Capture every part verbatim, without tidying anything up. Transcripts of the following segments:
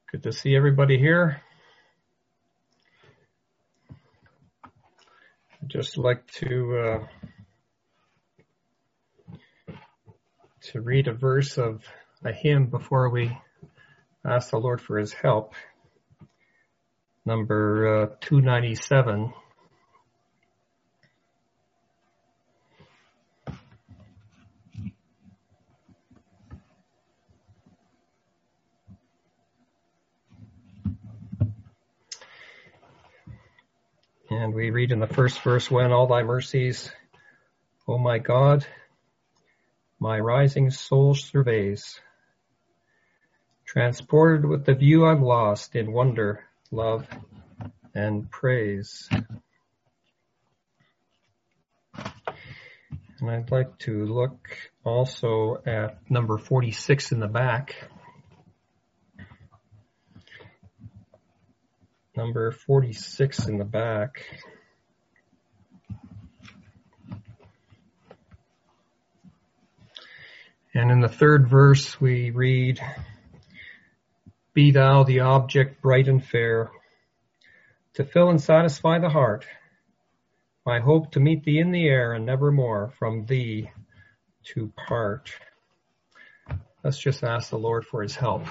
Good to see everybody here. I'd just like to uh, to read a verse of a hymn before we ask the Lord for his help. Number uh, two ninety-seven. And we read in the first verse, when all thy mercies, O my God, my rising soul surveys. Transported with the view I'm lost in wonder, love, and praise. And I'd like to look also at number forty-six in the back. Number forty-six in the back. And in the third verse we read, be thou the object bright and fair, to fill and satisfy the heart, my hope to meet thee in the air and nevermore from thee to part. Let's just ask the Lord for his help.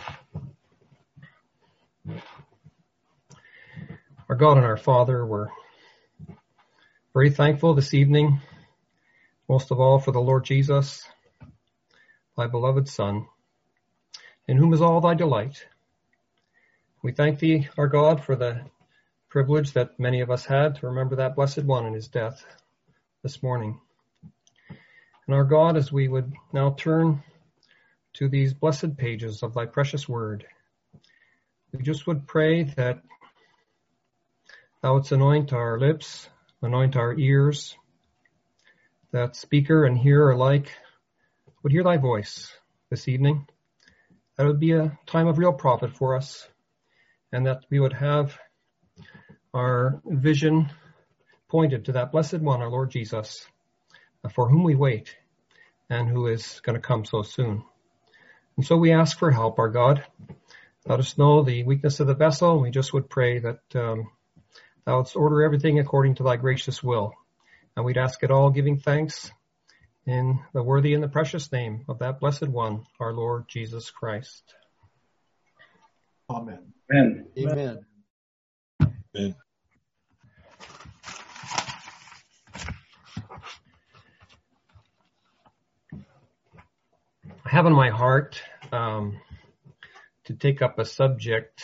Our God and our Father, we're very thankful this evening, most of all for the Lord Jesus, thy beloved Son, in whom is all thy delight. We thank thee, our God, for the privilege that many of us had to remember that blessed one in his death this morning. And our God, as we would now turn to these blessed pages of thy precious word, we just would pray that thou wouldst anoint our lips, anoint our ears, that speaker and hearer alike would hear thy voice this evening. That would be a time of real profit for us, and that we would have our vision pointed to that blessed one, our Lord Jesus, for whom we wait and who is going to come so soon. And so we ask for help, our God. Let us know the weakness of the vessel, and we just would pray that um, thou wouldst order everything according to thy gracious will. And we'd ask it all giving thanks in the worthy and the precious name of that blessed one, our Lord Jesus Christ. Amen. Amen. Amen. Amen. I have in my heart um, to take up a subject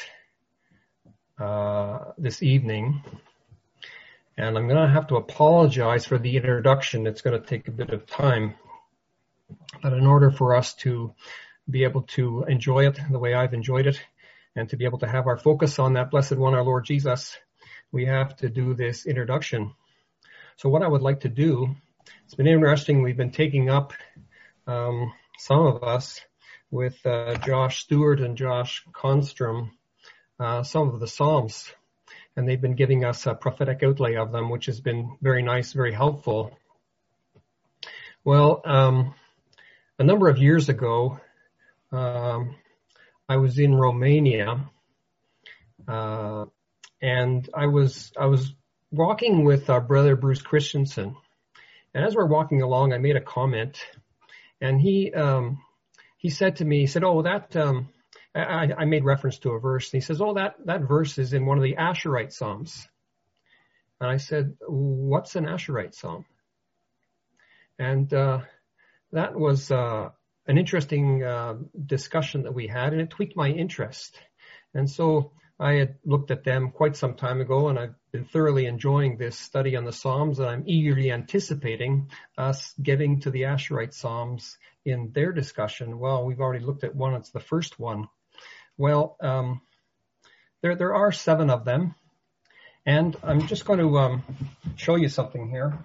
uh, this evening, and I'm going to have to apologize for the introduction. It's going to take a bit of time, but in order for us to be able to enjoy it the way I've enjoyed it, and to be able to have our focus on that blessed one, our Lord Jesus, we have to do this introduction. So what I would like to do, it's been interesting, we've been taking up, um, some of us, with uh, Josh Stewart and Josh Constrom, uh, some of the Psalms, and they've been giving us a prophetic outlay of them, which has been very nice, very helpful. Well, um, a number of years ago, um, I was in Romania, uh, and I was I was walking with our brother Bruce Christensen, and as we're walking along, I made a comment, and he um, he said to me, he said, "Oh, that." Um, I, I made reference to a verse, and he says, oh, that, that verse is in one of the Asherite Psalms. And I said, what's an Asherite Psalm? And uh, that was uh, an interesting uh, discussion that we had, and it tweaked my interest. And so I had looked at them quite some time ago, and I've been thoroughly enjoying this study on the Psalms, and I'm eagerly anticipating us getting to the Asherite Psalms in their discussion. Well, we've already looked at one. It's the first one. Well, um, there there are seven of them, and I'm just going to um, show you something here.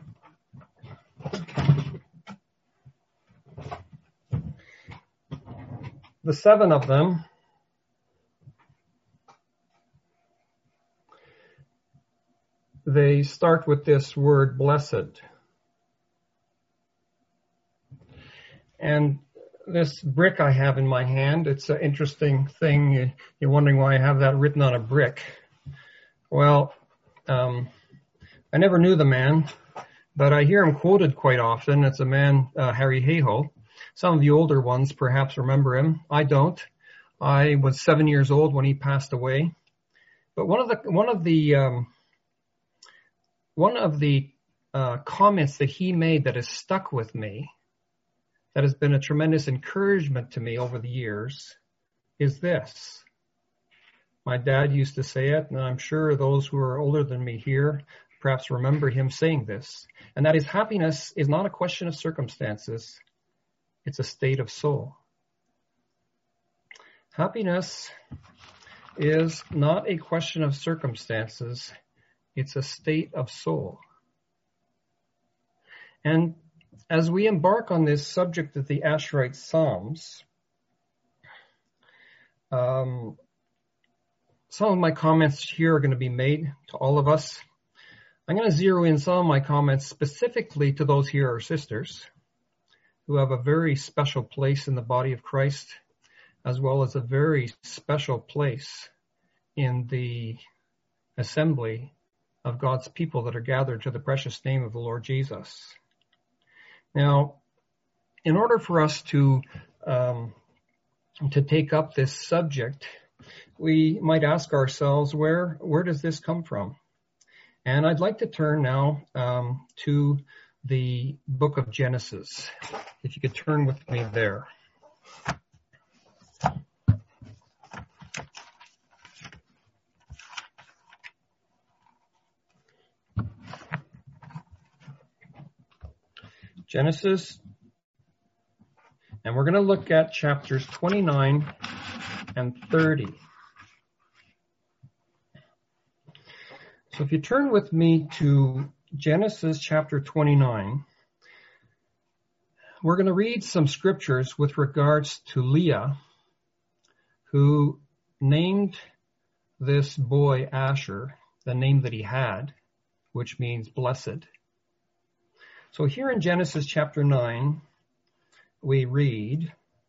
The seven of them they start with this word blessed. And this brick I have in my hand, it's an interesting thing. You're wondering why I have that written on a brick. Well, um, I never knew the man, but I hear him quoted quite often. It's a man, uh, Harry Hayhoe. Some of the older ones perhaps remember him. I don't. I was seven years old when he passed away. But one of the one of the um, one of the uh, comments that he made that has stuck with me, that has been a tremendous encouragement to me over the years, is this. My dad used to say it, and I'm sure those who are older than me here perhaps remember him saying this, and that is, happiness is not a question of circumstances, it's a state of soul. Happiness is not a question of circumstances, it's a state of soul. And as we embark on this subject of the Asherite Psalms, um, some of my comments here are going to be made to all of us. I'm going to zero in some of my comments specifically to those here, our sisters, who have a very special place in the body of Christ, as well as a very special place in the assembly of God's people that are gathered to the precious name of the Lord Jesus. Now, in order for us to um, to take up this subject, we might ask ourselves, where where does this come from? And I'd like to turn now um, to the book of Genesis. If you could turn with me there. Genesis, and we're going to look at chapters twenty-nine and thirty. So if you turn with me to Genesis chapter twenty-nine, we're going to read some scriptures with regards to Leah, who named this boy Asher, the name that he had, which means blessed. So here in Genesis chapter nine, we read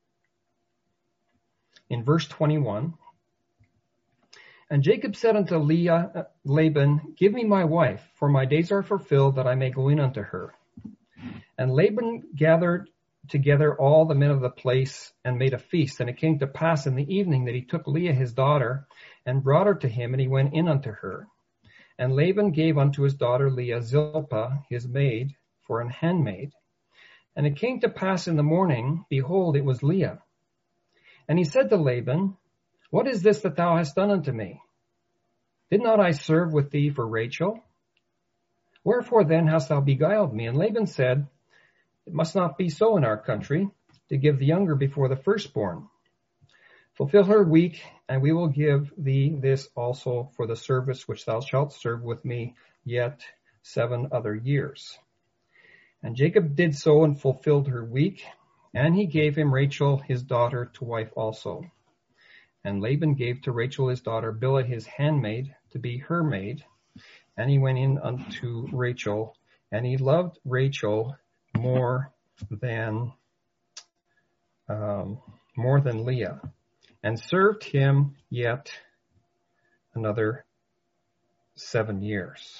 in verse twenty-one, and Jacob said unto Leah, Laban, give me my wife, for my days are fulfilled, that I may go in unto her. And Laban gathered together all the men of the place and made a feast. And it came to pass in the evening that he took Leah his daughter and brought her to him, and he went in unto her. And Laban gave unto his daughter Leah Zilpah his maid for an handmaid. And it came to pass in the morning, behold, it was Leah. And he said to Laban, what is this that thou hast done unto me? Did not I serve with thee for Rachel? Wherefore then hast thou beguiled me? And Laban said, it must not be so in our country, to give the younger before the firstborn. Fulfill her week, and we will give thee this also for the service which thou shalt serve with me yet seven other years. And Jacob did so and fulfilled her week, and he gave him Rachel his daughter to wife also. And Laban gave to Rachel his daughter Bilhah his handmaid to be her maid, and he went in unto Rachel, and he loved Rachel more than um, more than Leah, and served him yet another seven years.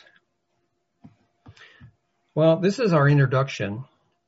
Well, this is our introduction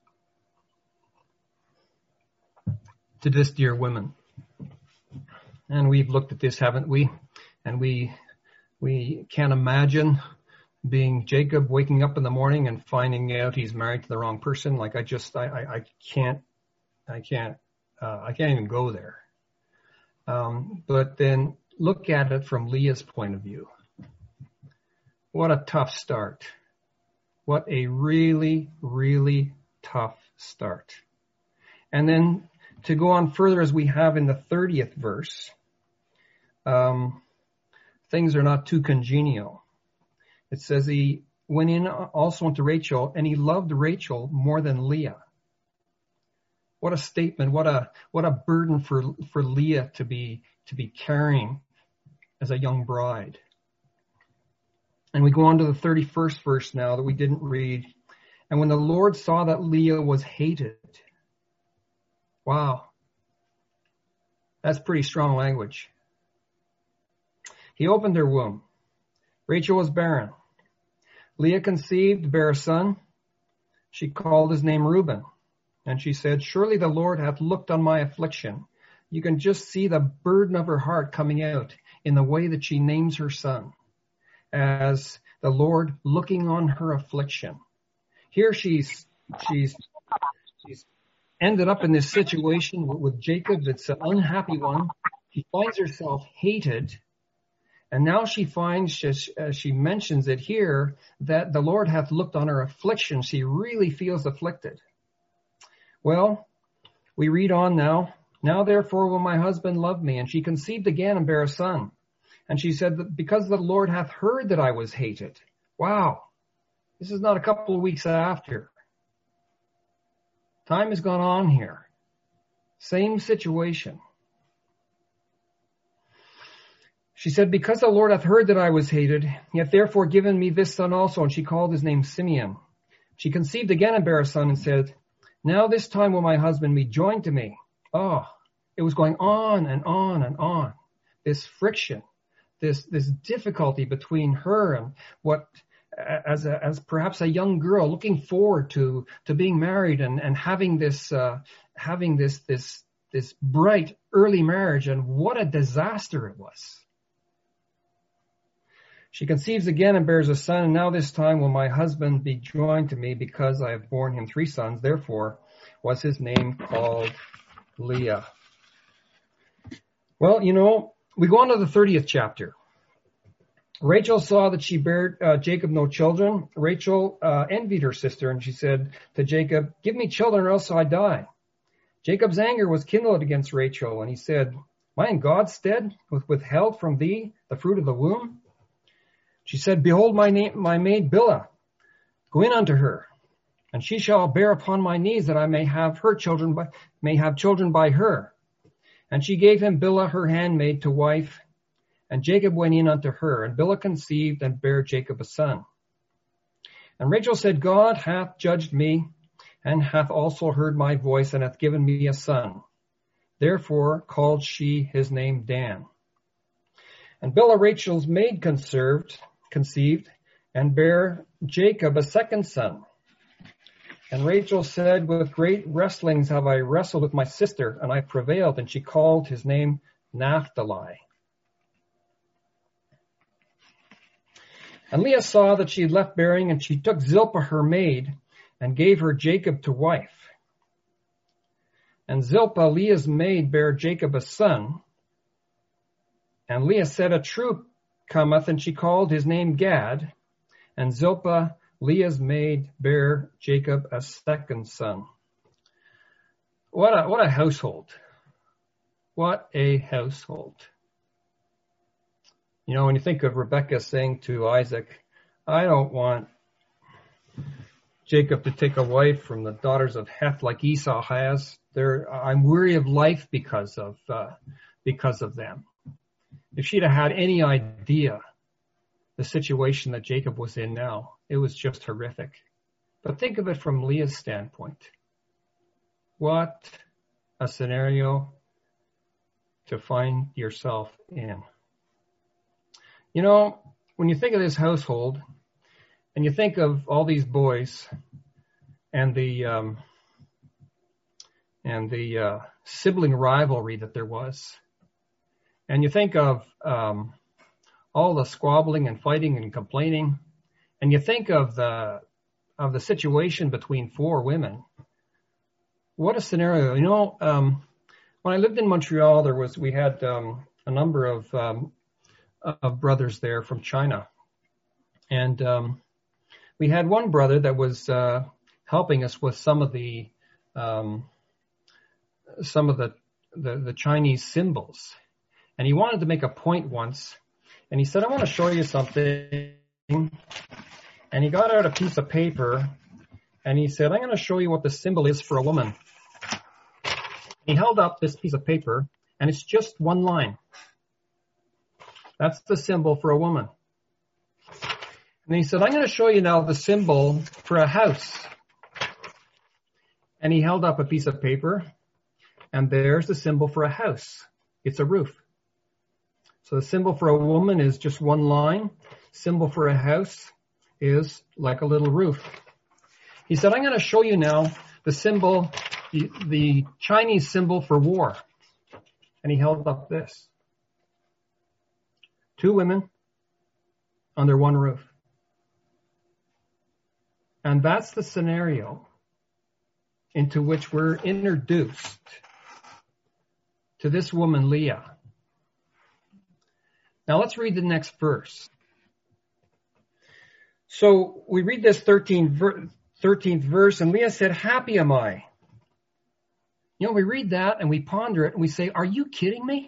to this dear woman. And we've looked at this, haven't we? And we we can't imagine being Jacob waking up in the morning and finding out he's married to the wrong person. Like I just, I, I, I can't, I can't, uh, I can't even go there. Um, but then look at it from Leah's point of view. What a tough start. What a really, really tough start. And then to go on further, as we have in the thirtieth verse, um, things are not too congenial. It says he went in also unto Rachel, and he loved Rachel more than Leah. What a statement! What a what a burden for for Leah to be to be carrying as a young bride. And we go on to the thirty-first verse now that we didn't read. And when the Lord saw that Leah was hated, Wow. That's pretty strong language. He opened her womb. Rachel was barren. Leah conceived, bare a son. She called his name Reuben. And she said, surely the Lord hath looked on my affliction. You can just see the burden of her heart coming out in the way that she names her son, as the Lord looking on her affliction. Here she's, she's, she's ended up in this situation with Jacob that's an unhappy one. She finds herself hated. And now she finds, as she mentions it here, that the Lord hath looked on her affliction. She really feels afflicted. Well, we read on now. Now therefore will my husband love me. And she conceived again and bare a son. And she said, that because the Lord hath heard that I was hated. Wow. This is not a couple of weeks after. Time has gone on here. Same situation. She said, because the Lord hath heard that I was hated, he hath therefore given me this son also. And she called his name Simeon. She conceived again and bare a son and said, now this time will my husband be joined to me. Oh, it was going on and on and on. This friction, this, this difficulty between her and what, as a, as perhaps a young girl looking forward to, to being married and, and having this, uh, having this, this, this bright early marriage, and what a disaster it was. She conceives again and bears a son, and now this time will my husband be joined to me, because I have borne him three sons. Therefore was his name called Leah. Well, you know, we go on to the thirtieth chapter. Rachel saw that she bare uh, Jacob no children. Rachel uh, envied her sister, and she said to Jacob, give me children or else I die. Jacob's anger was kindled against Rachel, and he said, am I in God's stead, with withheld from thee the fruit of the womb? She said, behold my name, my maid Bilhah, go in unto her, and she shall bear upon my knees, that I may have her children, by, may have children by her. And she gave him Bilhah her handmaid to wife, and Jacob went in unto her, and Bilhah conceived and bare Jacob a son. And Rachel said, God hath judged me, and hath also heard my voice, and hath given me a son. Therefore called she his name Dan. And Bilhah Rachel's maid conserved, conceived, and bare Jacob a second son. And Rachel said, with great wrestlings have I wrestled with my sister, and I prevailed, and she called his name Naphtali. And Leah saw that she had left bearing, and she took Zilpah her maid, and gave her Jacob to wife. And Zilpah, Leah's maid, bare Jacob a son. And Leah said, a troop cometh, and she called his name Gad. And Zilpah, Leah's maid, bare Jacob a second son. What a, what a household. What a household. You know, when you think of Rebekah saying to Isaac, I don't want Jacob to take a wife from the daughters of Heth like Esau has. They're, I'm weary of life because of, uh, because of them. If she'd have had any idea the situation that Jacob was in now, it was just horrific. But think of it from Leah's standpoint. What a scenario to find yourself in. You know, when you think of this household, and you think of all these boys and the um, and the uh, sibling rivalry that there was, and you think of um, all the squabbling and fighting and complaining, and you think of the of the situation between four women. What a scenario! You know, um, when I lived in Montreal, there was we had um, a number of um, of brothers there from China, and um, we had one brother that was uh, helping us with some of the um, some of the, the the Chinese symbols. And he wanted to make a point once, and he said, I want to show you something. And he got out a piece of paper, and he said, I'm going to show you what the symbol is for a woman. He held up this piece of paper, and it's just one line. That's the symbol for a woman. And he said, I'm going to show you now the symbol for a house. And he held up a piece of paper, And there's the symbol for a house. It's a roof. So the symbol for a woman is just one line. Symbol for a house is like a little roof. He said, I'm going to show you now the symbol, the, the Chinese symbol for war. And he held up this. Two women under one roof. And that's the scenario into which we're introduced to this woman, Leah. Now let's read the next verse. So we read this thirteenth, thirteenth verse, and Leah said, happy am I. You know, we read that and we ponder it and we say, are you kidding me?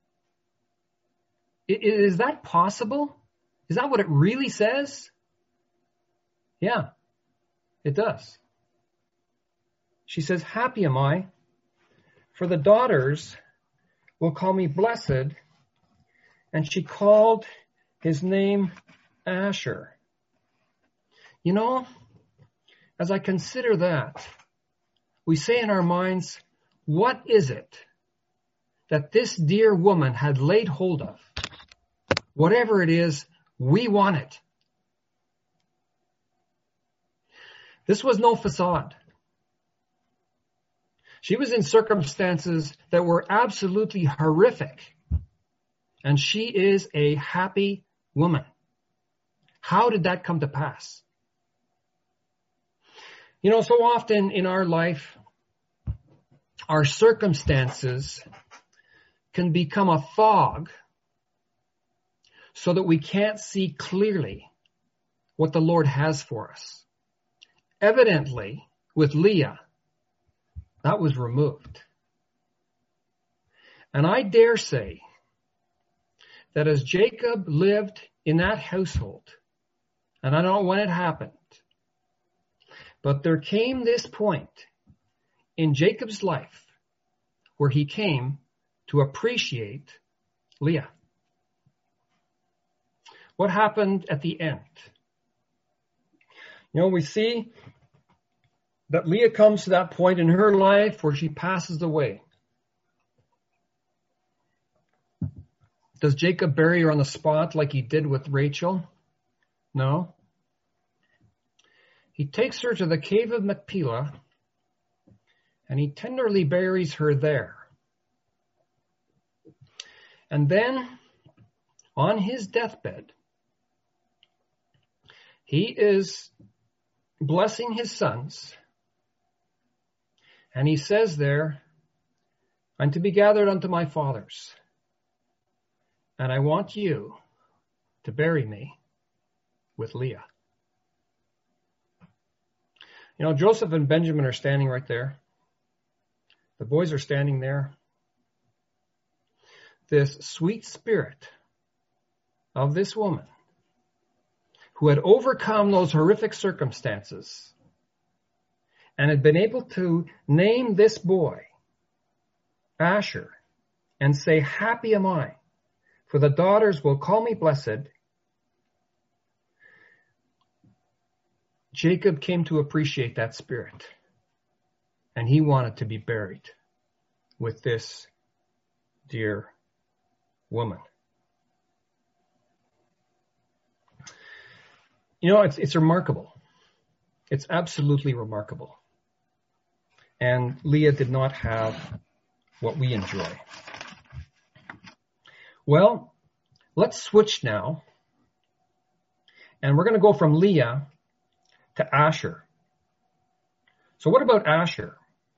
Is that possible? Is that what it really says? Yeah, it does. She says, happy am I, for the daughters will call me blessed. And she called his name Asher. You know, as I consider that, we say in our minds, what is it that this dear woman had laid hold of? Whatever it is, we want it. This was no facade. She was in circumstances that were absolutely horrific. And she is a happy woman. How did that come to pass? You know, so often in our life, our circumstances can become a fog so that we can't see clearly what the Lord has for us. Evidently, with Leah, that was removed. And I dare say that as Jacob lived in that household, and I don't know when it happened, but there came this point in Jacob's life where he came to appreciate Leah. What happened at the end? You know, we see that Leah comes to that point in her life where she passes away. Does Jacob bury her on the spot like he did with Rachel? No. He takes her to the cave of Machpelah and he tenderly buries her there. And then on his deathbed, he is blessing his sons. And he says there, I'm to be gathered unto my fathers. And I want you to bury me with Leah. You know, Joseph and Benjamin are standing right there. The boys are standing there. This sweet spirit of this woman who had overcome those horrific circumstances and had been able to name this boy Asher and say, happy am I, for the daughters will call me blessed. Jacob came to appreciate that spirit, and he wanted to be buried with this dear woman. You know, it's it's remarkable. It's absolutely remarkable. And Leah did not have what we enjoy. Well, let's switch now. And we're going to go from Leah to Asher. So what about Asher?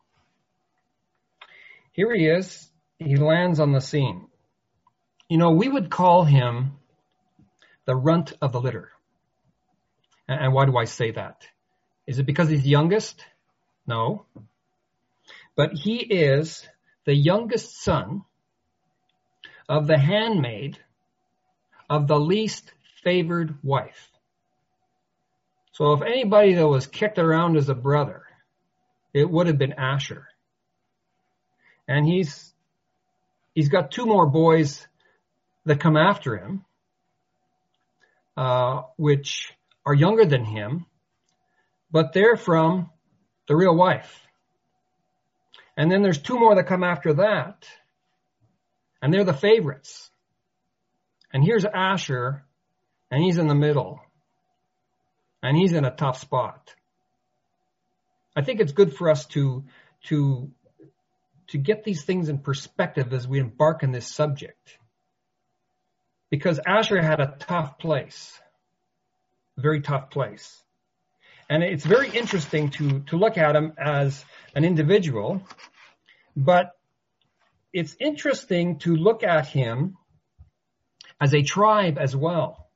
Here he is. He lands on the scene. You know, we would call him the runt of the litter. And why do I say that? Is it because he's the youngest? No. But he is the youngest son of the handmaid of the least favored wife. So if anybody that was kicked around as a brother, it would have been Asher. And he's he's got two more boys that come after him, uh, which are younger than him, but they're from the real wife. And then there's two more that come after that. And they're the favorites. And here's Asher, and he's in the middle. And he's in a tough spot. I think it's good for us to, to, to get these things in perspective as we embark on this subject. Because Asher had a tough place. A very tough place. And it's very interesting to, to look at him as an individual, but it's interesting to look at him as a tribe as well.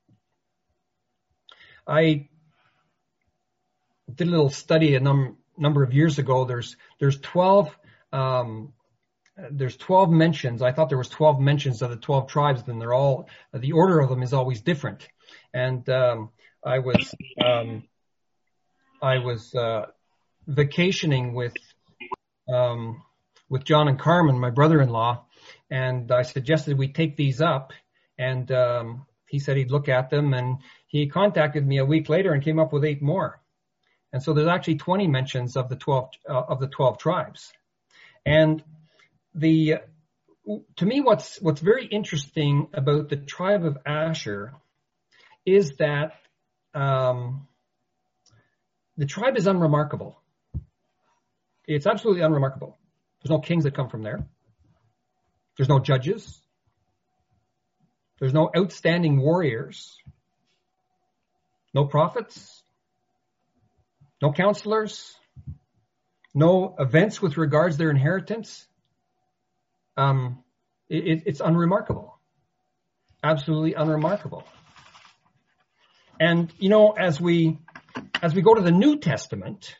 I did a little study a num- number of years ago. There's there's twelve um, there's twelve mentions. I thought there was twelve mentions of the twelve tribes, and they're all the order of them is always different. And um, I was um, I was uh, vacationing with um, with John and Carmen, my brother-in-law, and I suggested we take these up. And um, he said he'd look at them, and he contacted me a week later and came up with eight more. And so there's actually twenty mentions of the twelve uh, of the twelve tribes. And the to me, what's what's very interesting about the tribe of Asher is that um, the tribe is unremarkable. It's absolutely unremarkable. There's no kings that come from there. There's no judges. There's no outstanding warriors. No prophets. No counselors. No events with regards to their inheritance. Um, it, it's unremarkable. Absolutely unremarkable. And, you know, as we as we go to the New Testament,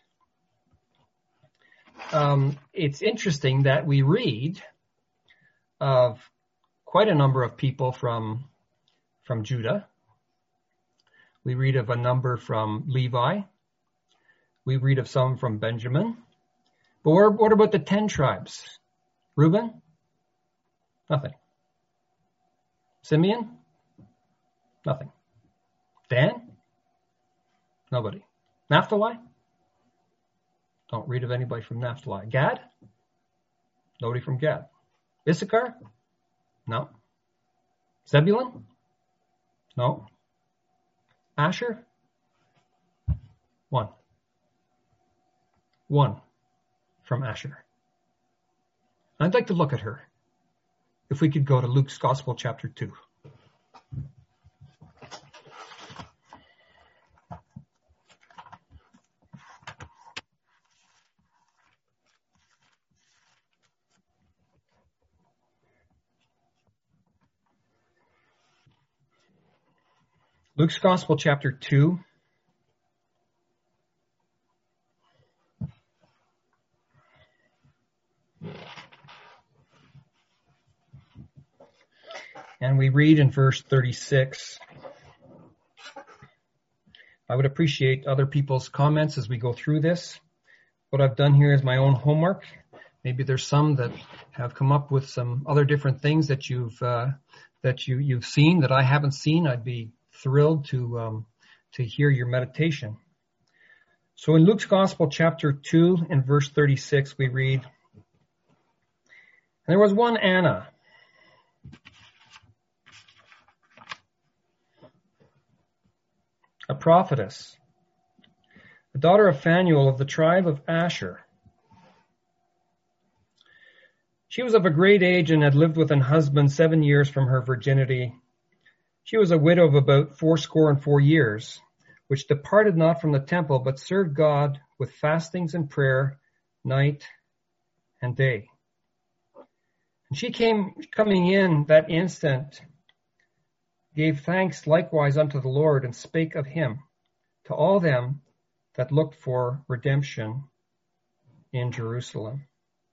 um, it's interesting that we read of quite a number of people from from Judah. We read of a number from Levi. We read of some from Benjamin. But what, what about the ten tribes? Reuben? Nothing. Simeon? Nothing. Dan? Nobody. Naphtali? Don't read of anybody from Naphtali. Gad? Nobody from Gad. Issachar? No. Zebulun? No. Asher? One. One from Asher. I'd like to look at her. If we could go to Luke's Gospel, chapter two. Luke's Gospel, chapter two. And we read in verse thirty-six. I would appreciate other people's comments as we go through this. What I've done here is my own homework. Maybe there's some that have come up with some other different things that you've uh, that you you've seen that I haven't seen. I'd be thrilled to um, to hear your meditation. So in Luke's Gospel, chapter two, and verse thirty-six, we read, "And there was one Anna, a prophetess, the daughter of Phanuel of the tribe of Asher. She was of a great age and had lived with an husband seven years from her virginity. She was a widow of about fourscore and four years, which departed not from the temple, but served God with fastings and prayer night and day. And she came coming in that instant, gave thanks likewise unto the Lord, and spake of him to all them that looked for redemption in Jerusalem."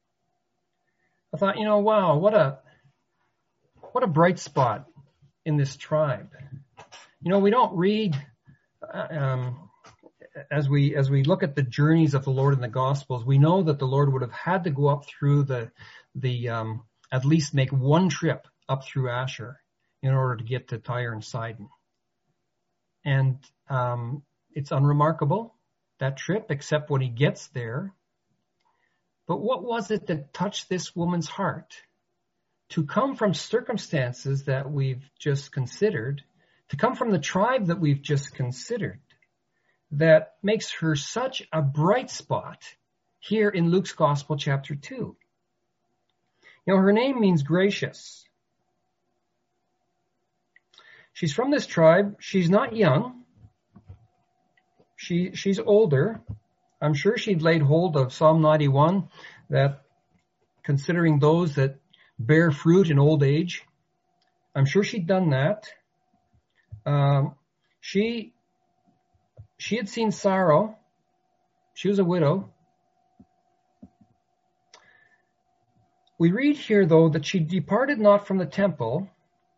I thought, you know, wow, what a what a bright spot in this tribe. You know, we don't read um, as we as we look at the journeys of the Lord in the Gospels. We know that the Lord would have had to go up through the the um, at least make one trip up through Asher in order to get to Tyre and Sidon. And um, it's unremarkable, that trip, except when he gets there, But what was it that touched this woman's heart? To come from circumstances that we've just considered, to come from the tribe that we've just considered, that makes her such a bright spot here in Luke's Gospel, chapter two. You know, her name means gracious. She's from this tribe. She's not young. She, she's older. I'm sure she'd laid hold of Psalm ninety-one, that considering those that bear fruit in old age. I'm sure she'd done that. Um, she, she had seen sorrow. She was a widow. We read here, though, that she departed not from the temple.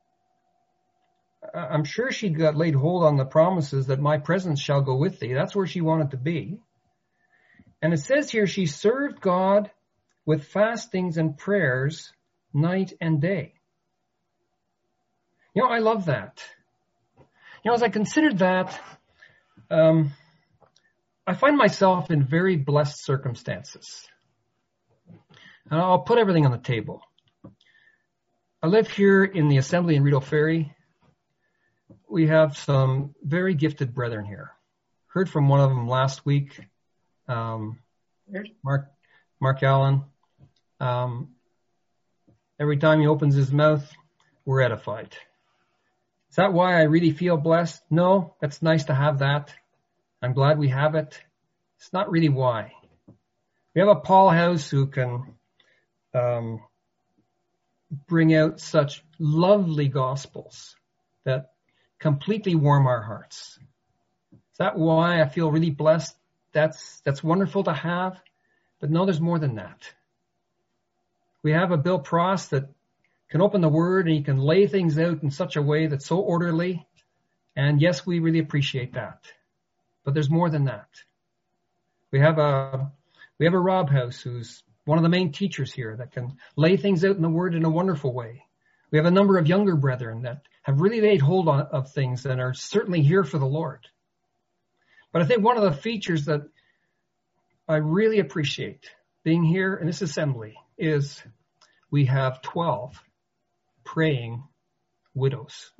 I'm sure she got laid hold on the promises that my presence shall go with thee. That's where she wanted to be. And it says here, she served God with fastings and prayers night and day. You know, I love that. You know, as I considered that, um, I find myself in very blessed circumstances. And I'll put everything on the table. I live here in the assembly in Rideau Ferry. We have some very gifted brethren here. Heard from one of them last week, um, Mark Mark Allen. Um, every time he opens his mouth, we're edified. Is that why I really feel blessed? No, it's nice to have that. I'm glad we have it. It's not really why. We have a Paul House who can um, bring out such lovely gospels that completely warm our hearts. Is that why I feel really blessed? That's that's wonderful to have. But no, there's more than that. We have a Bill Pross that can open the Word and he can lay things out in such a way that's so orderly. And yes, we really appreciate that. But there's more than that. We have a we have a Rob House who's one of the main teachers here that can lay things out in the Word in a wonderful way. We have a number of younger brethren that have really laid hold on, of things and are certainly here for the Lord. But I think one of the features that I really appreciate being here in this assembly is we have twelve praying widows.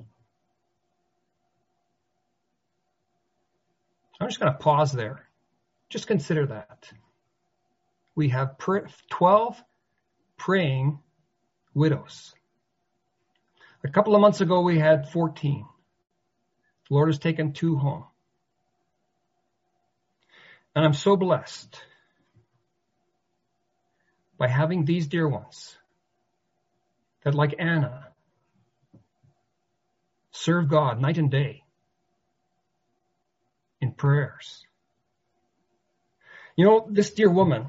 I'm just going to pause there. Just consider that. We have twelve praying widows. A couple of months ago, we had fourteen. The Lord has taken two home. And I'm so blessed by having these dear ones that, like Anna, serve God night and day in prayers. You know, this dear woman,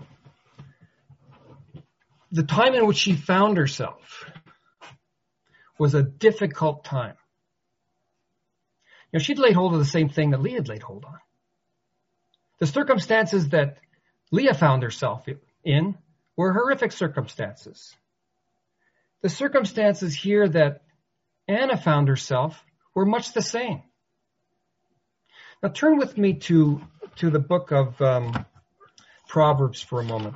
the time in which she found herself was a difficult time. You know, she'd laid hold of the same thing that Leah had laid hold on. The circumstances that Leah found herself in were horrific circumstances. The circumstances here that Anna found herself were much the same. Now turn with me to, to the book of um, Proverbs for a moment.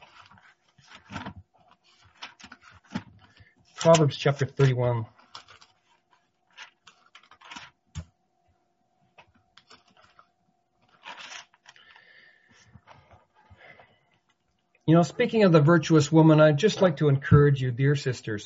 Proverbs chapter thirty-one. You know, speaking of the virtuous woman, I'd just like to encourage you, dear sisters.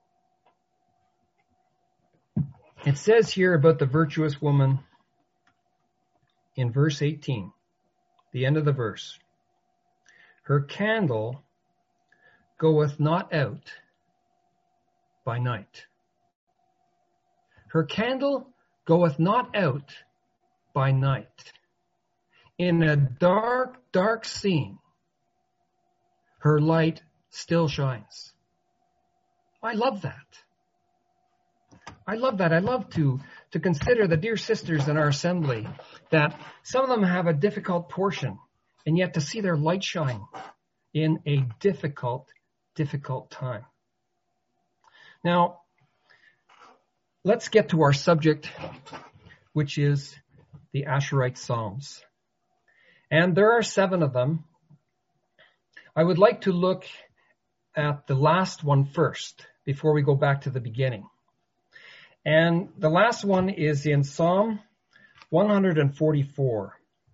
It says here about the virtuous woman in verse eighteen, the end of the verse. Her candle goeth not out by night. Her candle goeth not out by night. In a dark, dark scene, her light still shines. I love that. I love that. I love to, to consider the dear sisters in our assembly, that some of them have a difficult portion, and yet to see their light shine in a difficult, difficult time. Now, let's get to our subject, which is the Asherite Psalms. And there are seven of them. I would like to look at the last one first before we go back to the beginning. And the last one is in Psalm one forty-four.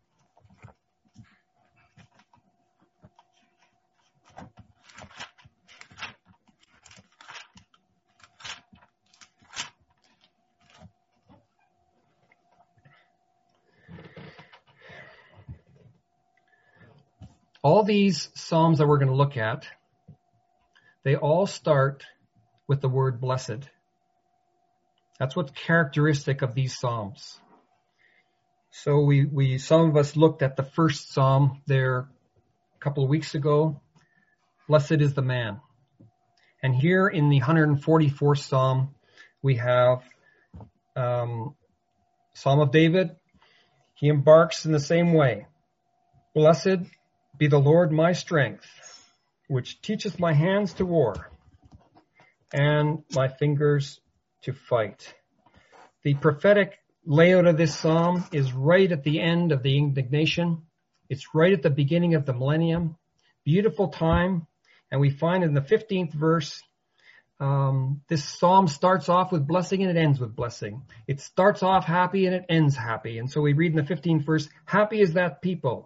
All these Psalms that we're going to look at, they all start with the word blessed. That's what's characteristic of these Psalms. So we, we, some of us looked at the first Psalm there a couple of weeks ago. Blessed is the man. And here in the one forty-fourth Psalm, we have um, Psalm of David. He embarks in the same way. Blessed be the Lord my strength, which teacheth my hands to war, and my fingers to fight. The prophetic layout of this psalm is right at the end of the indignation. It's right at the beginning of the millennium. Beautiful time. And we find in the fifteenth verse, um, this psalm starts off with blessing and it ends with blessing. It starts off happy and it ends happy. And so we read in the fifteenth verse, happy is that people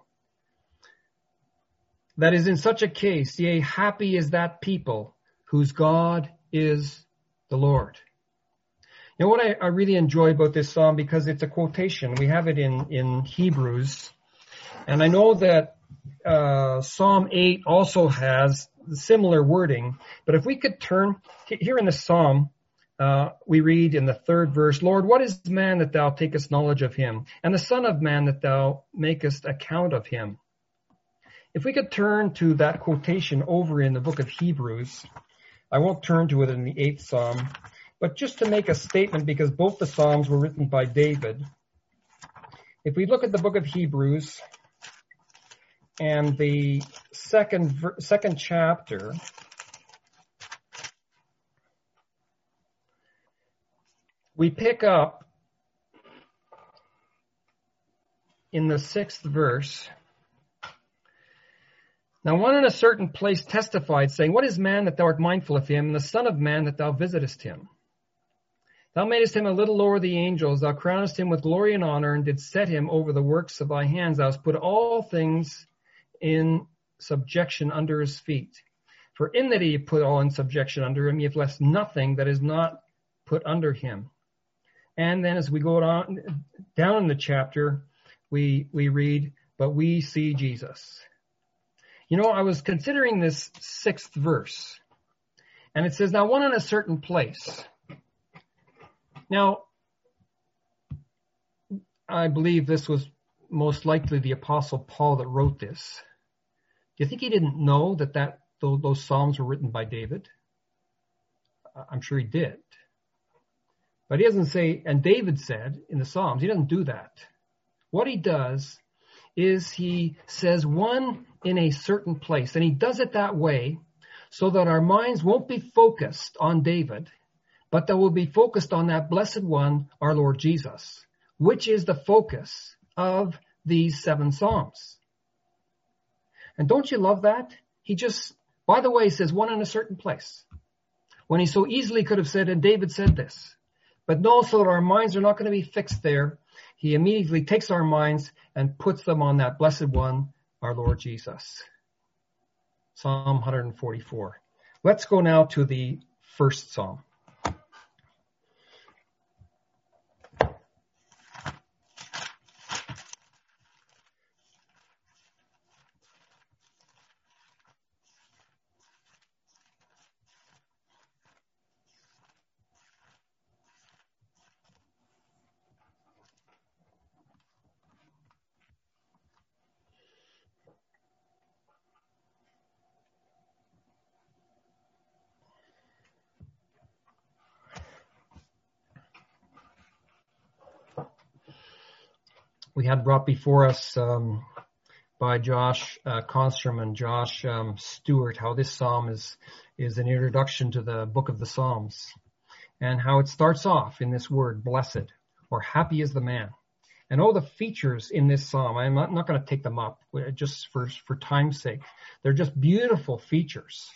that is in such a case, yea, happy is that people whose God is the Lord. You know what I, I really enjoy about this psalm, because it's a quotation. We have it in, in Hebrews. And I know that uh, Psalm eight also has similar wording. But if we could turn, here in the psalm, uh, we read in the third verse, Lord, what is man that thou takest knowledge of him, and the son of man that thou makest account of him? If we could turn to that quotation over in the book of Hebrews, I won't turn to it in the eighth psalm, but just to make a statement, because both the psalms were written by David. If we look at the book of Hebrews and the second second chapter, we pick up in the sixth verse. Now one in a certain place testified, saying, what is man that thou art mindful of him, and the son of man that thou visitest him? Thou madest him a little lower the angels, thou crownest him with glory and honor, and didst set him over the works of thy hands. Thou hast put all things in subjection under his feet. For in that he put all in subjection under him, ye have left nothing that is not put under him. And then as we go on down in the chapter, we we read, but we see Jesus. You know, I was considering this sixth verse, and it says, now one in a certain place. Now, I believe this was most likely the Apostle Paul that wrote this. Do you think he didn't know that, that those Psalms were written by David? I'm sure he did. But he doesn't say, and David said in the Psalms, he doesn't do that. What he does is he says one in a certain place, and he does it that way so that our minds won't be focused on David, but that will be focused on that blessed one, our Lord Jesus, which is the focus of these seven Psalms. And don't you love that? He just, by the way, says one in a certain place, when he so easily could have said, and David said this. But no, so that our minds are not going to be fixed there, he immediately takes our minds and puts them on that blessed one, our Lord Jesus. Psalm one forty-four. Let's go now to the first Psalm. We had brought before us um, by Josh uh, Constrom and Josh um, Stewart how this psalm is is an introduction to the book of the Psalms, and how it starts off in this word, blessed, or happy is the man. And all the features in this psalm, I'm not, not going to take them up just for, for time's sake. They're just beautiful features.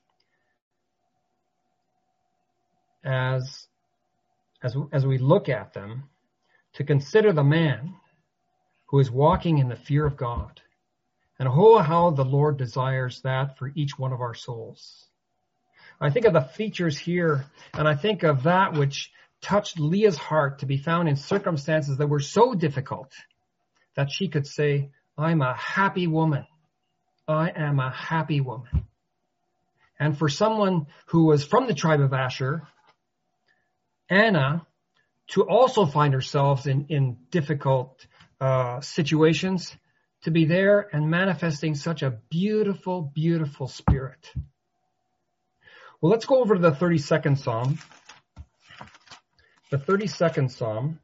As, as, as we look at them, to consider the man who is walking in the fear of God. And oh, how the Lord desires that for each one of our souls. I think of the features here, and I think of that which touched Leah's heart to be found in circumstances that were so difficult that she could say, I'm a happy woman. I am a happy woman. And for someone who was from the tribe of Asher, Anna, to also find herself in, in difficult uh, situations, to be there and manifesting such a beautiful, beautiful spirit. Well, let's go over to the thirty-second Psalm. The thirty-second Psalm.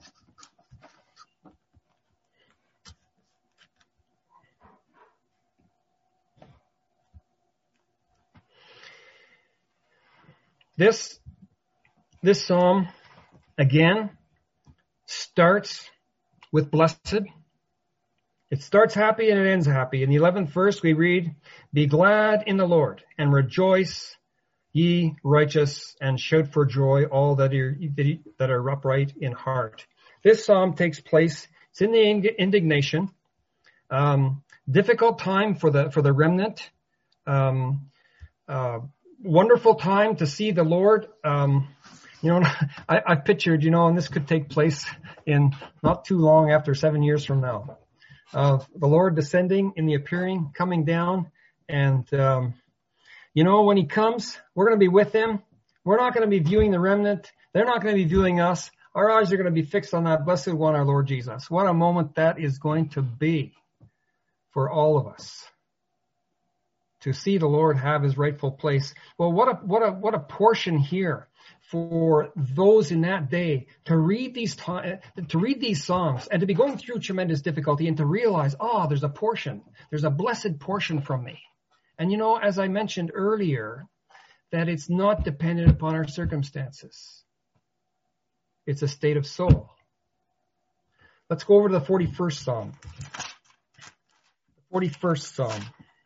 This, this Psalm, again, starts with blessed. It starts happy and it ends happy. In the eleventh verse, we read, be glad in the Lord and rejoice, ye righteous, and shout for joy, all that are, that are upright in heart. This psalm takes place, it's in the indignation, um, difficult time for the, for the remnant, um, uh, wonderful time to see the Lord. Um, you know, I, I pictured, you know, and this could take place in not too long after seven years from now. Uh, the Lord descending in the appearing, coming down, and, um, you know, when he comes, we're going to be with him. We're not going to be viewing the remnant. They're not going to be viewing us. Our eyes are going to be fixed on that blessed one, our Lord Jesus. What a moment that is going to be for all of us to see the Lord have his rightful place. Well, what a, what a, what a portion here for those in that day to read these, to read these Psalms and to be going through tremendous difficulty and to realize, oh, there's a portion. There's a blessed portion from me. And you know, as I mentioned earlier, that it's not dependent upon our circumstances. It's a state of soul. Let's go over to the forty-first Psalm. The forty-first Psalm.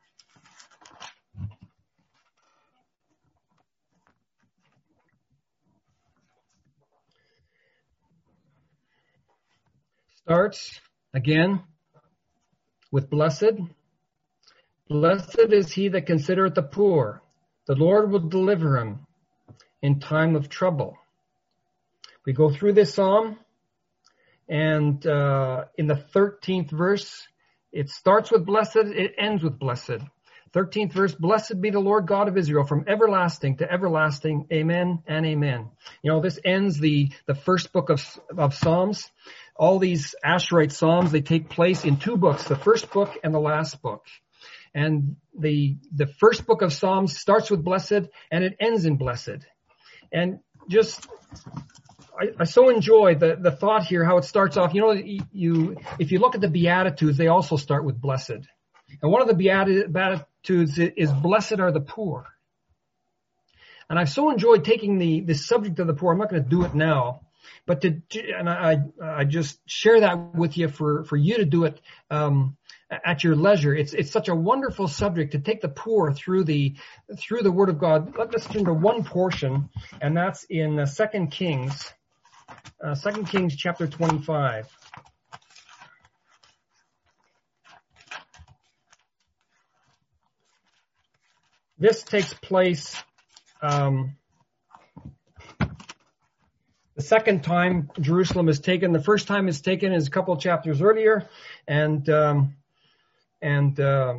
Starts, again, with blessed. Blessed is he that considereth the poor. The Lord will deliver him in time of trouble. We go through this psalm, and uh, in the thirteenth verse, it starts with blessed, it ends with blessed. thirteenth verse, blessed be the Lord God of Israel from everlasting to everlasting. Amen and amen. You know, this ends the, the first book of, of Psalms. All these Asherite Psalms, they take place in two books, the first book and the last book. And the, the first book of Psalms starts with blessed and it ends in blessed. And just, I, I so enjoy the, the thought here, how it starts off. You know, you, if you look at the Beatitudes, they also start with blessed. And one of the Beatitudes is blessed are the poor. And I've so enjoyed taking the, the subject of the poor. I'm not going to do it now, but to, and I, I just share that with you for, for you to do it, um, at your leisure. It's, it's such a wonderful subject to take the poor through the, through the Word of God. Let's turn to one portion, and that's in uh, Second Kings, uh, Second Kings chapter twenty-five. This takes place, um, the second time Jerusalem is taken. The first time it's taken is a couple of chapters earlier, and, um, And uh,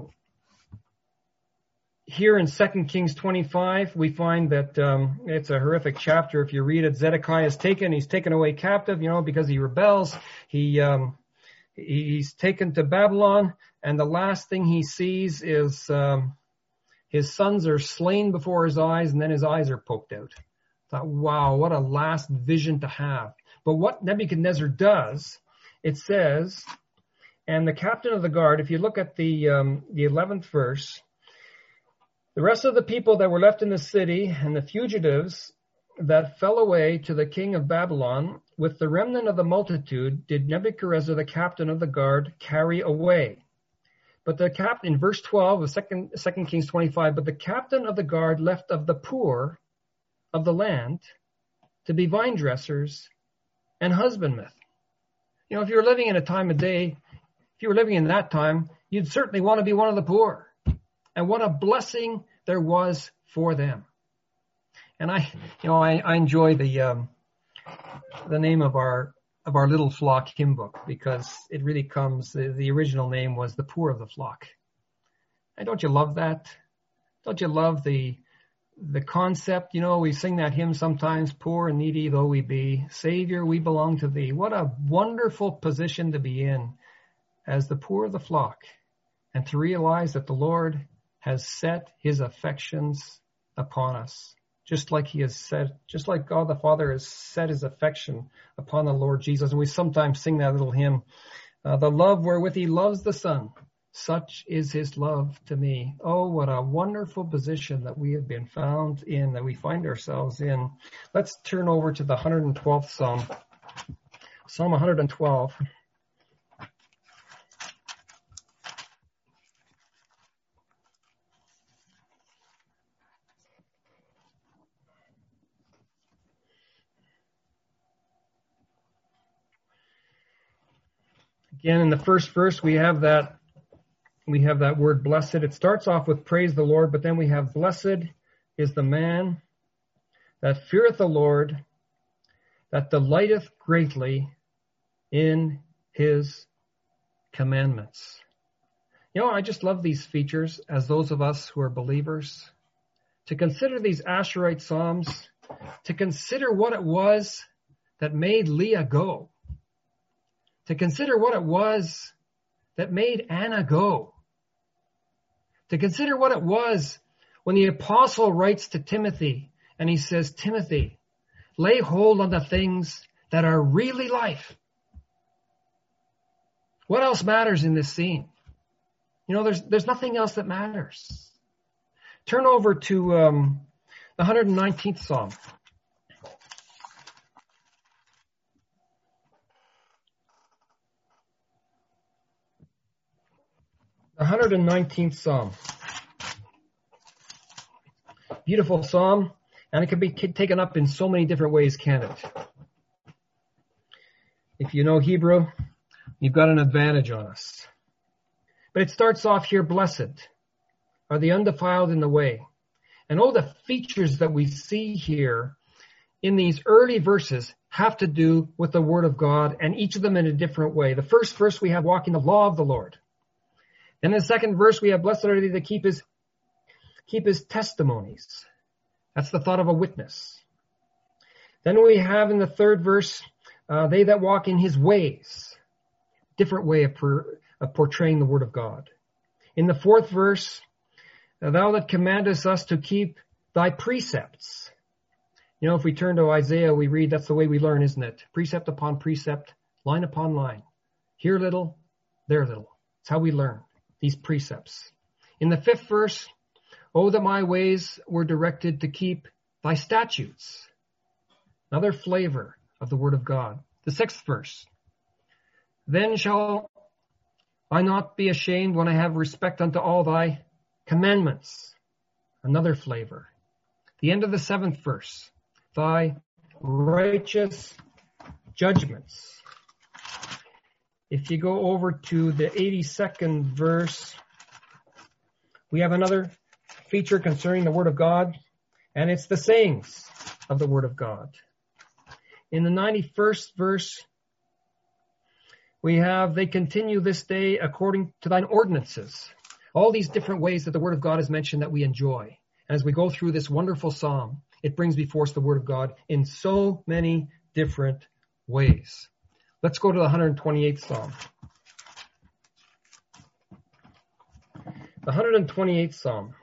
here in Second Kings twenty-five, we find that um, it's a horrific chapter. If you read it, Zedekiah is taken. He's taken away captive, you know, because he rebels. He um, he's taken to Babylon, and the last thing he sees is um, his sons are slain before his eyes, and then his eyes are poked out. I thought, wow, what a last vision to have. But what Nebuchadnezzar does, it says, and the captain of the guard, if you look at the um, the eleventh verse, the rest of the people that were left in the city and the fugitives that fell away to the king of Babylon with the remnant of the multitude did Nebuchadnezzar, the captain of the guard, carry away. But the captain, in verse twelve of second, second Kings twenty-five, but the captain of the guard left of the poor of the land to be vine dressers and husbandmen. You know, if you're living in a time of day, if you were living in that time, you'd certainly want to be one of the poor. And what a blessing there was for them. And I, you know, I, I enjoy the um, the name of our of our little flock hymn book, because it really comes. The, the original name was "The Poor of the Flock." And don't you love that? Don't you love the the concept? You know, we sing that hymn sometimes. Poor and needy though we be, Savior, we belong to Thee. What a wonderful position to be in as the poor of the flock, and to realize that the Lord has set His affections upon us. Just like He has said, just like God the Father has set His affection upon the Lord Jesus. And we sometimes sing that little hymn, uh, the love wherewith He loves the Son, such is His love to me. Oh, what a wonderful position that we have been found in, that we find ourselves in. Let's turn over to the one hundred twelfth Psalm, Psalm one hundred twelve. Again, in the first verse, we have that we have that word blessed. It starts off with praise the Lord, but then we have blessed is the man that feareth the Lord, that delighteth greatly in His commandments. You know, I just love these features as those of us who are believers, to consider these Asherite Psalms, to consider what it was that made Leah go. To consider what it was that made Anna go. To consider what it was when the apostle writes to Timothy and he says, Timothy, lay hold on the things that are really life. What else matters in this scene? You know, there's there's nothing else that matters. Turn over to um, the one hundred nineteenth Psalm. The one hundred nineteenth Psalm. Beautiful Psalm, and it can be taken up in so many different ways, can't it? If you know Hebrew, you've got an advantage on us. But it starts off here, blessed are the undefiled in the way. And all the features that we see here in these early verses have to do with the Word of God, and each of them in a different way. The first verse we have walking the law of the Lord. Then in the second verse, we have blessed are they that keep his, keep his testimonies. That's the thought of a witness. Then we have in the third verse, uh, they that walk in his ways. Different way of, per, of portraying the word of God. In the fourth verse, thou that commandest us to keep thy precepts. You know, if we turn to Isaiah, we read, that's the way we learn, isn't it? Precept upon precept, line upon line. Here little, there little. That's how we learn. These precepts. In the fifth verse, oh, that my ways were directed to keep thy statutes. Another flavor of the word of God. The sixth verse, then shall I not be ashamed when I have respect unto all thy commandments. Another flavor. The end of the seventh verse, thy righteous judgments. If you go over to the eighty-second verse, we have another feature concerning the Word of God, and it's the sayings of the Word of God. In the ninety-first verse, we have, they continue this day according to thine ordinances. All these different ways that the Word of God is mentioned that we enjoy. And as we go through this wonderful psalm, it brings before us the Word of God in so many different ways. Let's go to the one hundred twenty-eighth Psalm. The one hundred twenty-eighth Psalm.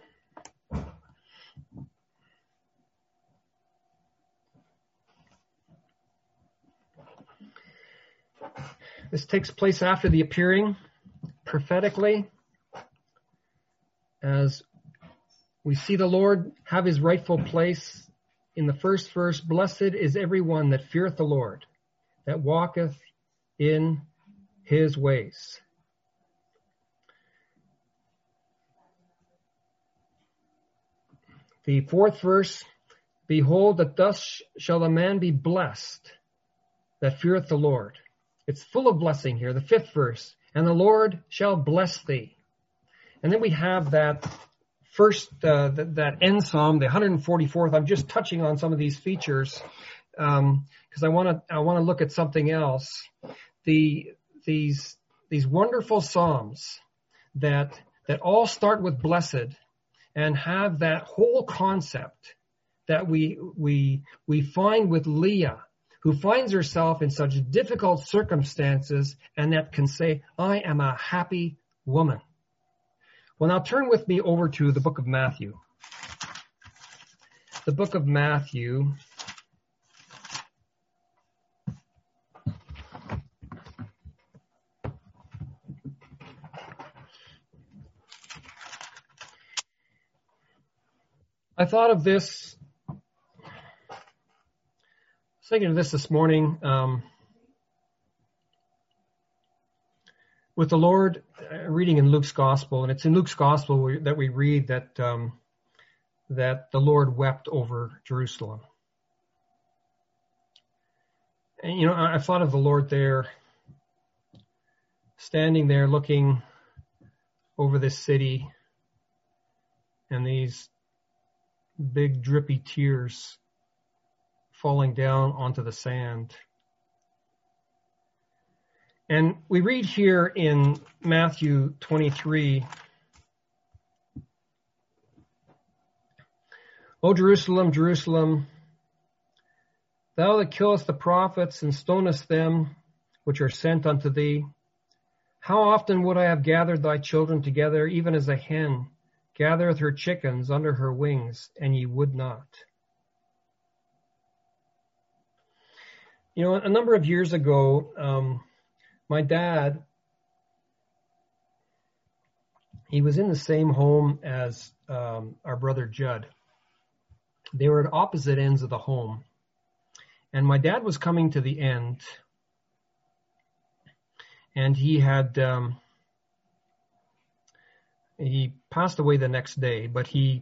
This takes place after the appearing, prophetically, as we see the Lord have his rightful place. In the first verse, blessed is everyone that feareth the Lord, that walketh in his ways. The fourth verse, behold, that thus shall a man be blessed that feareth the Lord. It's full of blessing here. The fifth verse, and the Lord shall bless thee. And then we have that first, uh, that, that end psalm, the one hundred forty-fourth. I'm just touching on some of these features because um, I want to I want to look at something else. The these these wonderful psalms that that all start with blessed and have that whole concept that we we we find with Leah, who finds herself in such difficult circumstances and that can say, I am a happy woman. Well, now turn with me over to the book of Matthew. The book of Matthew. I thought of this, I was thinking of this this morning, um, with the Lord, uh, reading in Luke's Gospel, and it's in Luke's Gospel we, that we read that um, that the Lord wept over Jerusalem. And, you know, I, I thought of the Lord there, standing there looking over this city and these big drippy tears falling down onto the sand. And we read here in Matthew twenty-three, O Jerusalem, Jerusalem, thou that killest the prophets and stonest them which are sent unto thee, how often would I have gathered thy children together, even as a hen gathereth her chickens under her wings, and ye would not. You know, a number of years ago, um, my dad, he was in the same home as um, our brother Judd. They were at opposite ends of the home. And my dad was coming to the end, and he had... Um, He passed away the next day, but he,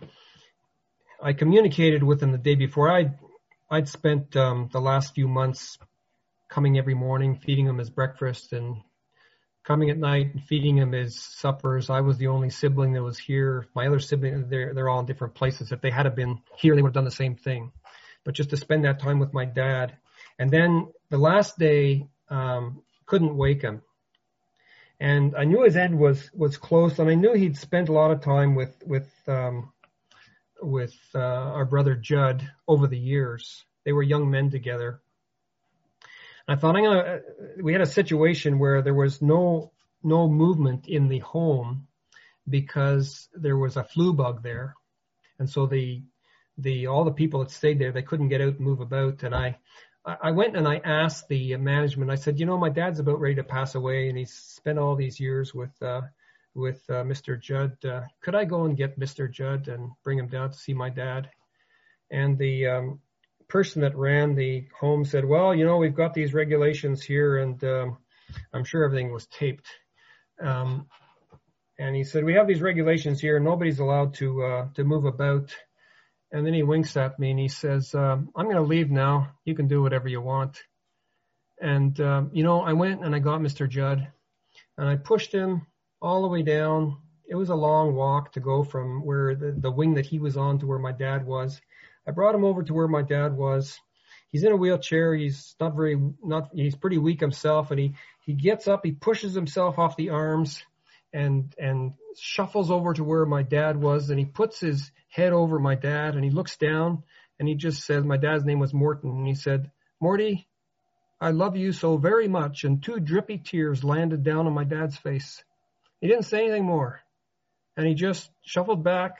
I communicated with him the day before. I'd, I'd spent um, the last few months coming every morning, feeding him his breakfast, and coming at night and feeding him his suppers. I was the only sibling that was here. My other siblings, they're, they're all in different places. If they had been here, they would have done the same thing. But just to spend that time with my dad. And then the last day, um, couldn't wake him. And I knew his end was, was close, and I knew he'd spent a lot of time with with um, with uh, our brother Judd over the years. They were young men together. And I thought, I'm gonna. We had a situation where there was no no movement in the home because there was a flu bug there, and so the the all the people that stayed there, they couldn't get out and move about. And I. I went and I asked the management, I said, you know, my dad's about ready to pass away and he's spent all these years with uh, with uh, Mister Judd. Uh, could I go and get Mister Judd and bring him down to see my dad? And the um, person that ran the home said, well, you know, we've got these regulations here and um, I'm sure everything was taped. Um, and he said, we have these regulations here. Nobody's allowed to uh, to move about. And then he winks at me and he says, um, I'm going to leave now. You can do whatever you want. And, um, you know, I went and I got Mister Judd and I pushed him all the way down. It was a long walk to go from where the, the wing that he was on to where my dad was. I brought him over to where my dad was. He's in a wheelchair. He's not very, not, he's pretty weak himself. And he, he gets up, he pushes himself off the arms and, and shuffles over to where my dad was. And he puts his head over my dad and he looks down and he just said, my dad's name was Morton. And he said, Morty, I love you so very much. And two drippy tears landed down on my dad's face. He didn't say anything more. And he just shuffled back,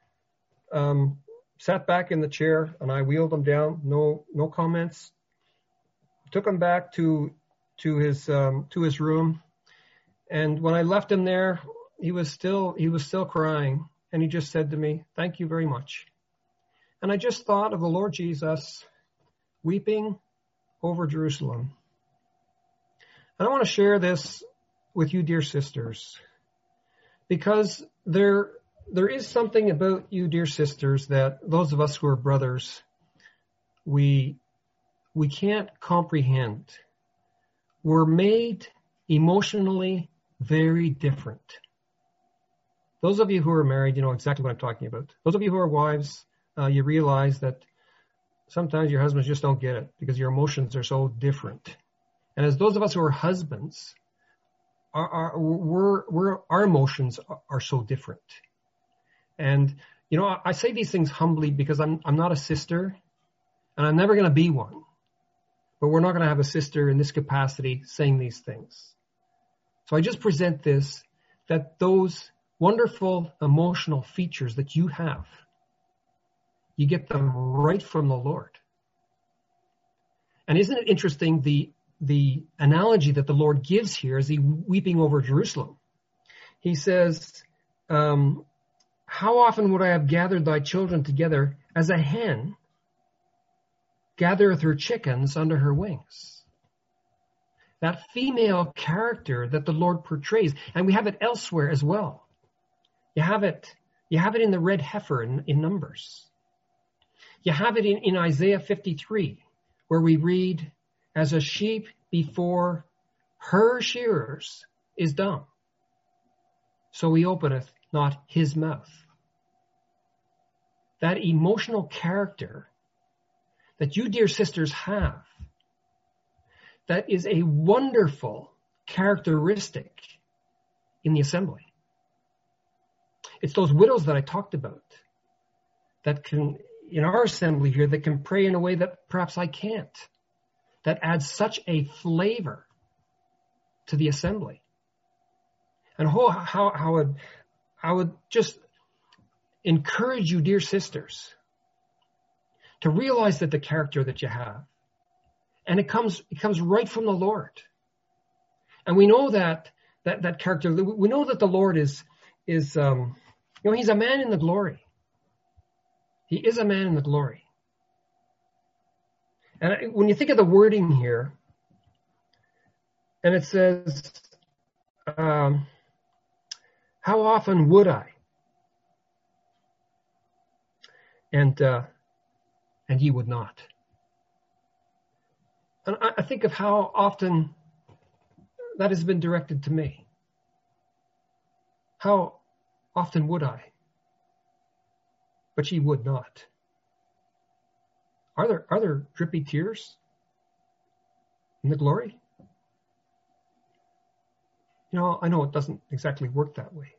um, sat back in the chair, and I wheeled him down. No, no comments. Took him back to, to his, um, to his room. And when I left him there, he was still, he was still crying. And he just said to me, thank you very much. And I just thought of the Lord Jesus weeping over Jerusalem. And I want to share this with you, dear sisters, because there, there is something about you, dear sisters, that those of us who are brothers, we, we can't comprehend. We're made emotionally very different. Those of you who are married, you know exactly what I'm talking about. Those of you who are wives, uh, you realize that sometimes your husbands just don't get it because your emotions are so different. And as those of us who are husbands, our, our, we're, we're, our emotions are, are so different. And, you know, I, I say these things humbly because I'm, I'm not a sister and I'm never going to be one. But we're not going to have a sister in this capacity saying these things. So I just present this, that those wonderful emotional features that you have, you get them right from the Lord. And isn't it interesting, the, the analogy that the Lord gives here as he weeping over Jerusalem? He says, um, how often would I have gathered thy children together as a hen gathereth her chickens under her wings? That female character that the Lord portrays, and we have it elsewhere as well. You have it, you have it in the red heifer in, in Numbers. You have it in, in Isaiah fifty-three, where we read, as a sheep before her shearers is dumb, so he openeth not his mouth. That emotional character that you, dear sisters, have, that is a wonderful characteristic in the assembly. It's those widows that I talked about that can, in our assembly here, that can pray in a way that perhaps I can't, that adds such a flavor to the assembly. And how, how, how would, I would just encourage you, dear sisters, to realize that the character that you have, and it comes, it comes right from the Lord. And we know that, that, that character, we know that the Lord is, is, um, you know, he's a man in the glory. He is a man in the glory. And when you think of the wording here, and it says, um, how often would I? And, uh, and ye would not. And I, I think of how often that has been directed to me. How often would I? But ye would not. Are there, are there drippy tears in the glory? You know, I know it doesn't exactly work that way.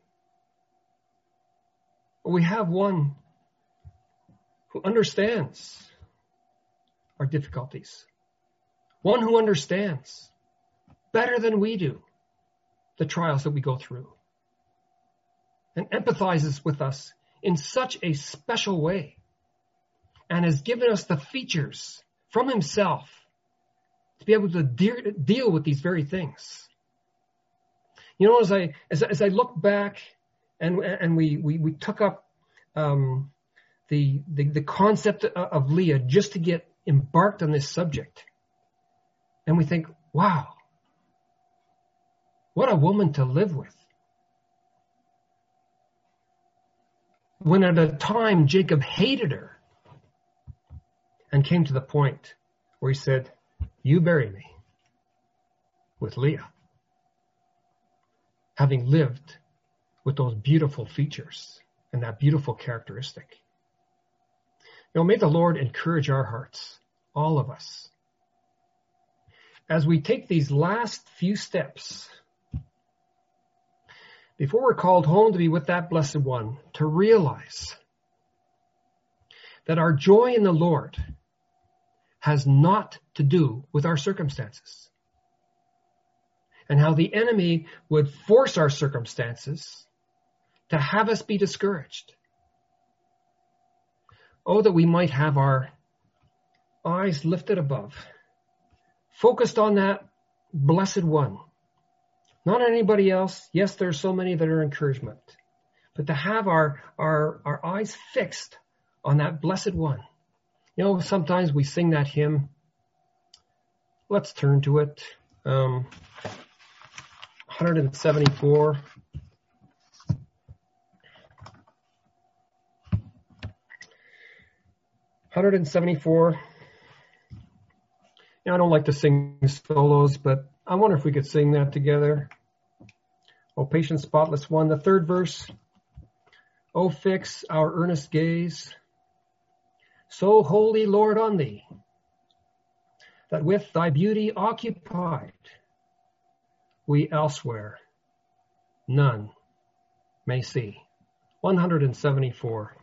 But we have one who understands our difficulties. One who understands better than we do the trials that we go through. And empathizes with us in such a special way. And has given us the features from himself to be able to de- deal with these very things. You know, as I as, as I look back and and we we, we took up um, the, the the concept of Leah just to get embarked on this subject, and we think, wow, what a woman to live with. When at a time Jacob hated her and came to the point where he said, you bury me with Leah, having lived with those beautiful features and that beautiful characteristic. You know, may the Lord encourage our hearts, all of us, as we take these last few steps before we're called home to be with that blessed one, to realize that our joy in the Lord has not to do with our circumstances, and how the enemy would force our circumstances to have us be discouraged. Oh, that we might have our eyes lifted above, focused on that blessed one, not on anybody else. Yes, there are so many that are encouragement, but to have our, our, our eyes fixed on that blessed one. You know, sometimes we sing that hymn, let's turn to it. Um, one seventy-four. one seventy-four. Now, I don't like to sing solos, but I wonder if we could sing that together. O patient, spotless one. The third verse. O fix our earnest gaze, so holy, Lord, on thee, that with thy beauty occupied, we elsewhere none may see. one seventy-four.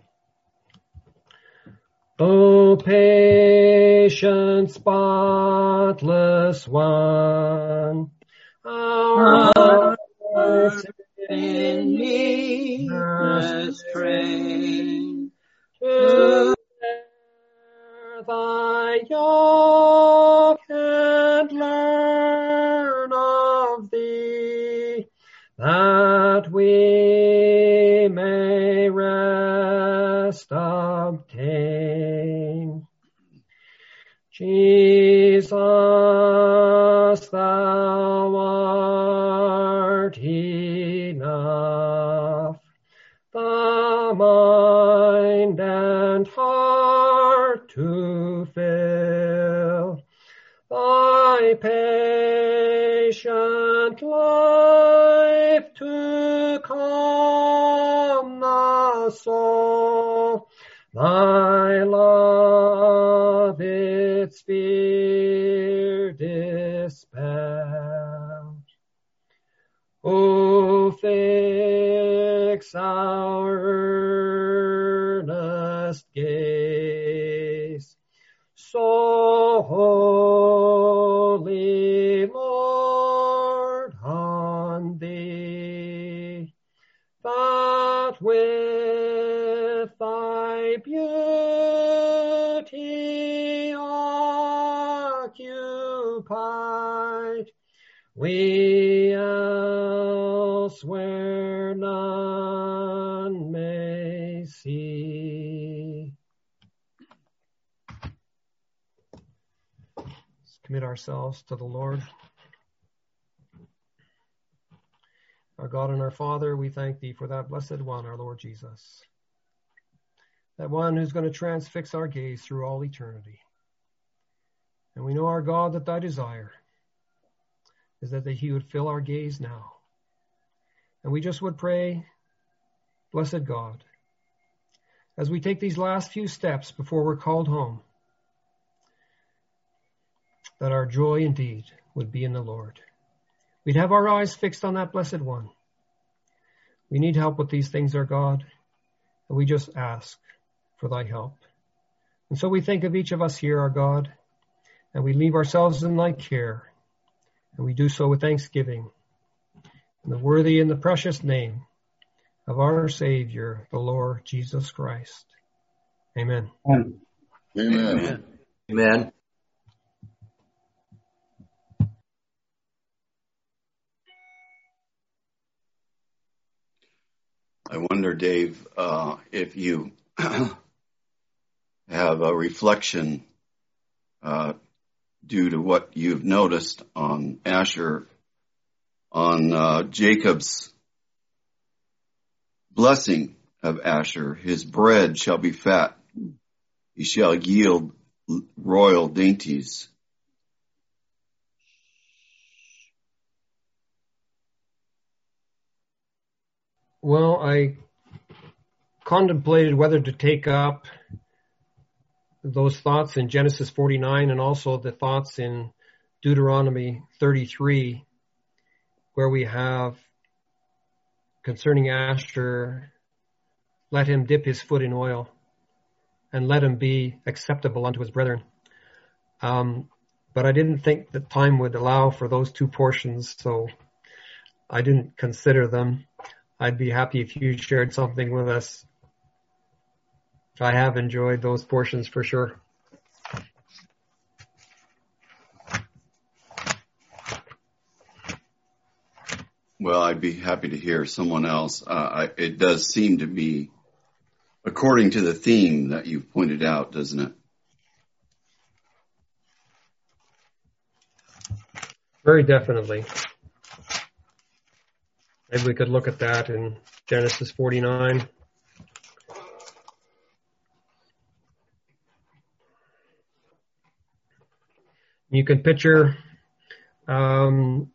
O patient, spotless one, our hearts in needless train, to bear thy yoke and learn of thee, that we may rest obtain. Jesus, thou art enough, the mind and heart to fill, thy patient life to calm the soul, thy love its fear dispel. O fix our earnest gaze, so holy, Lord, on thee, that with thy beauty occupied, we elsewhere none may see. Let's commit ourselves to the Lord. Our God and our Father, we thank thee for that blessed one, our Lord Jesus. That one who's going to transfix our gaze through all eternity. And we know, our God, that thy desire is that he would fill our gaze now. And we just would pray, blessed God, as we take these last few steps before we're called home, that our joy indeed would be in the Lord. We'd have our eyes fixed on that blessed one. We need help with these things, our God, and we just ask for thy help. And so we think of each of us here, our God, and we leave ourselves in thy care. And we do so with thanksgiving in the worthy and the precious name of our Savior, the Lord Jesus Christ. Amen. Amen. Amen. Amen. I wonder, Dave, uh, if you have a reflection uh, due to what you've noticed on Asher, on uh, Jacob's blessing of Asher. His bread shall be fat. He shall yield royal dainties. Well, I contemplated whether to take up those thoughts in Genesis forty-nine and also the thoughts in Deuteronomy thirty-three, where we have concerning Asher, let him dip his foot in oil and let him be acceptable unto his brethren. Um, but I didn't think that time would allow for those two portions, so I didn't consider them. I'd be happy if you shared something with us. I have enjoyed those portions for sure. Well, I'd be happy to hear someone else. Uh, I, it does seem to be according to the theme that you've pointed out, doesn't it? Very definitely. Maybe we could look at that in Genesis forty-nine. You can picture um,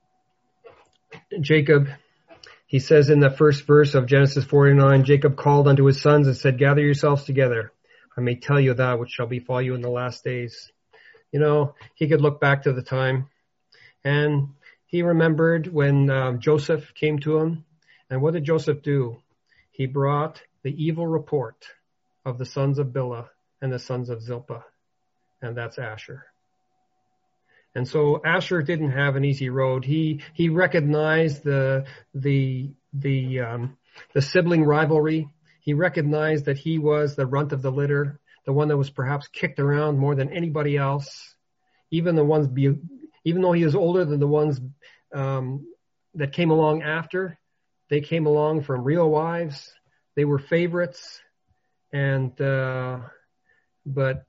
Jacob. He says in the first verse of Genesis forty-nine, Jacob called unto his sons and said, gather yourselves together. I may tell you that which shall befall you in the last days. You know, he could look back to the time, and he remembered when um, Joseph came to him. And what did Joseph do? He brought the evil report of the sons of Bilhah and the sons of Zilpah, and that's Asher. And so Asher didn't have an easy road. He he recognized the the the um, the sibling rivalry. He recognized that he was the runt of the litter, the one that was perhaps kicked around more than anybody else. Even the ones, be, even though he was older than the ones um, that came along after, they came along from real wives. They were favorites, and uh, but.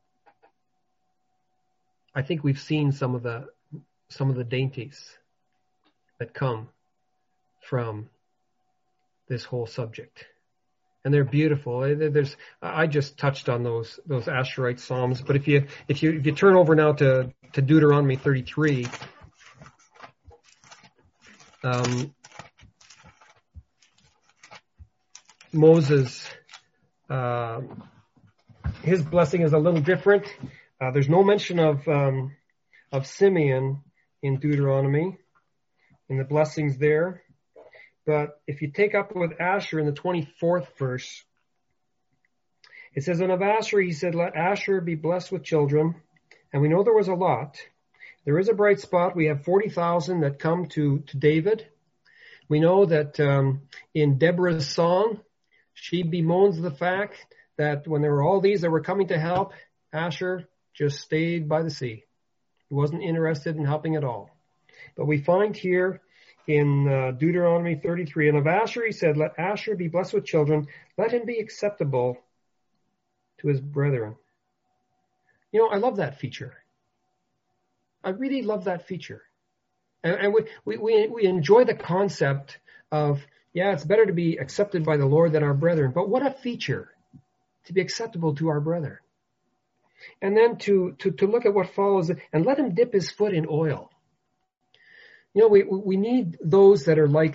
I think we've seen some of the some of the dainties that come from this whole subject, and they're beautiful. There's I just touched on those those Asherite psalms, but if you if you if you turn over now to to Deuteronomy thirty-three, um, Moses, uh, his blessing is a little different. Uh, there's no mention of um, of Simeon in Deuteronomy, in the blessings there. But if you take up with Asher in the twenty-fourth verse, it says, and of Asher he said, let Asher be blessed with children. And we know there was a lot. There is a bright spot. We have forty thousand that come to, to David. We know that um, in Deborah's song, she bemoans the fact that when there were all these that were coming to help, Asher just stayed by the sea. He wasn't interested in helping at all. But we find here in uh, Deuteronomy thirty-three, and of Asher he said, let Asher be blessed with children. Let him be acceptable to his brethren. You know, I love that feature. I really love that feature. And, and we, we, we enjoy the concept of, yeah, it's better to be accepted by the Lord than our brethren. But what a feature to be acceptable to our brethren. And then to, to, to look at what follows, and let him dip his foot in oil. You know, we, we need those that are like,